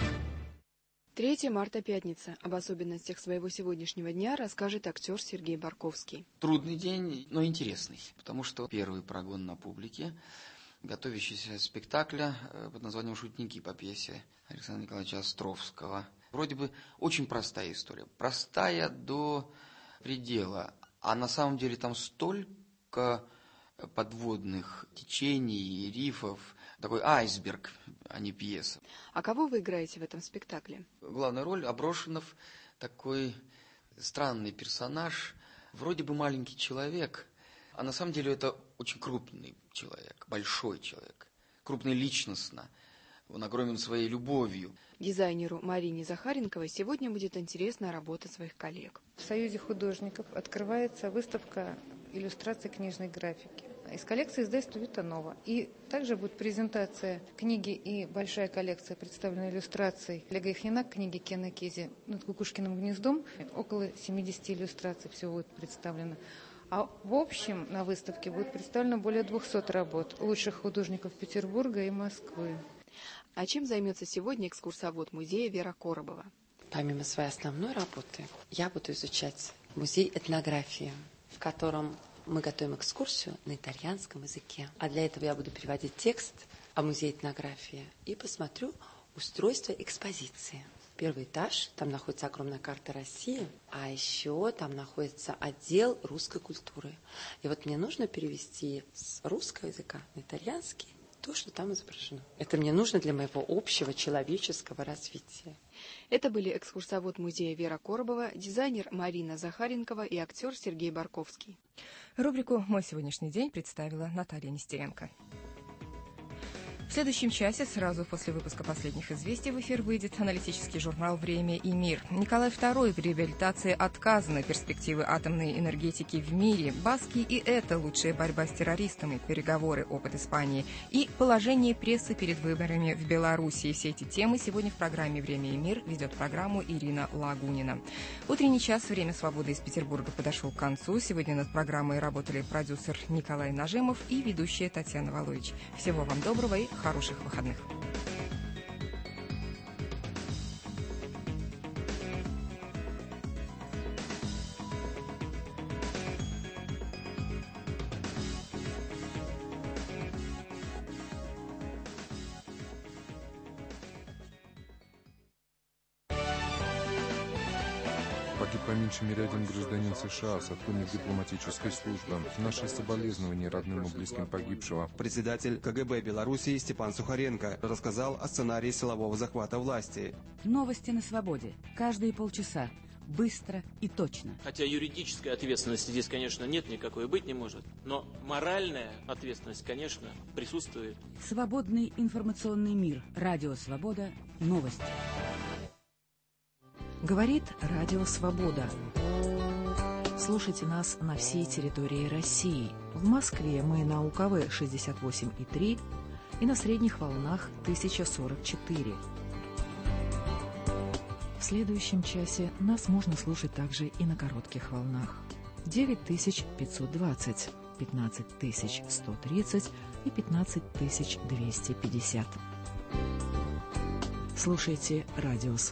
3 марта, пятница. Об особенностях своего сегодняшнего дня расскажет актер Сергей Барковский. Трудный день, но интересный, потому что первый прогон на публике, готовящийся спектакля под названием «Шутники» по пьесе Александра Николаевича Островского. Вроде бы очень простая история, простая до предела, а на самом деле там столько подводных течений и рифов, такой айсберг, а не пьеса. А кого вы играете в этом спектакле? Главная роль Аброшинов, такой странный персонаж, вроде бы маленький человек, а на самом деле это очень крупный человек, большой человек, крупный личностно, он огромен своей любовью. Дизайнеру Марине Захаренковой сегодня будет интересна работа своих коллег. В Союзе художников открывается выставка иллюстраций книжной графики из коллекции издательства «Витанова». И также будет презентация книги и большая коллекция представленной иллюстраций Олега Яхнина к книге Кена Кези «Над кукушкиным гнездом». Около 70 иллюстраций всего будет представлено. А в общем на выставке будет представлено более 200 работ лучших художников Петербурга и Москвы. А чем займется сегодня экскурсовод музея Вера Коробова? Помимо своей основной работы, я буду изучать музей этнографии, в котором мы готовим экскурсию на итальянском языке. А для этого я буду переводить текст о музее этнографии и посмотрю устройство экспозиции. Первый этаж, там находится огромная карта России, а еще там находится отдел русской культуры. И вот мне нужно перевести с русского языка на итальянский то, что там изображено. Это мне нужно для моего общего человеческого развития. Это были экскурсовод музея Вера Коробова, дизайнер Марина Захаренкова и актер Сергей Барковский. Рубрику «Мой сегодняшний день» представила Наталья Нестеренко. В следующем часе, сразу после выпуска последних известий, в эфир выйдет аналитический журнал «Время и мир». Николай II в реабилитации отказаны, перспективы атомной энергетики в мире, Баски и это лучшая борьба с террористами, переговоры, опыт Испании и положение прессы перед выборами в Беларуси. Все эти темы сегодня в программе «Время и мир» ведет программу Ирина Лагунина. Утренний час «Время свободы» из Петербурга подошел к концу. Сегодня над программой работали продюсер Николай Нажимов и ведущая Татьяна Валович. Всего вам доброго и хороших выходных. Погиб по меньшей мере один гражданин США, сотрудник дипломатической службы. Наши соболезнования родным и близким погибшего. Председатель КГБ Беларуси Степан Сухаренко рассказал о сценарии силового захвата власти. Новости на свободе. Каждые полчаса. Быстро и точно. Хотя юридической ответственности здесь, конечно, нет никакой, быть не может. Но моральная ответственность, конечно, присутствует. Свободный информационный мир. Радио «Свобода». Новости. Говорит Радио Свобода. Слушайте нас на всей территории России. В Москве мы на УКВ 68,3 и на средних волнах 1044. В следующем часе нас можно слушать также и на коротких волнах. 9520, 15130 и 15250. Слушайте Радио Свобода.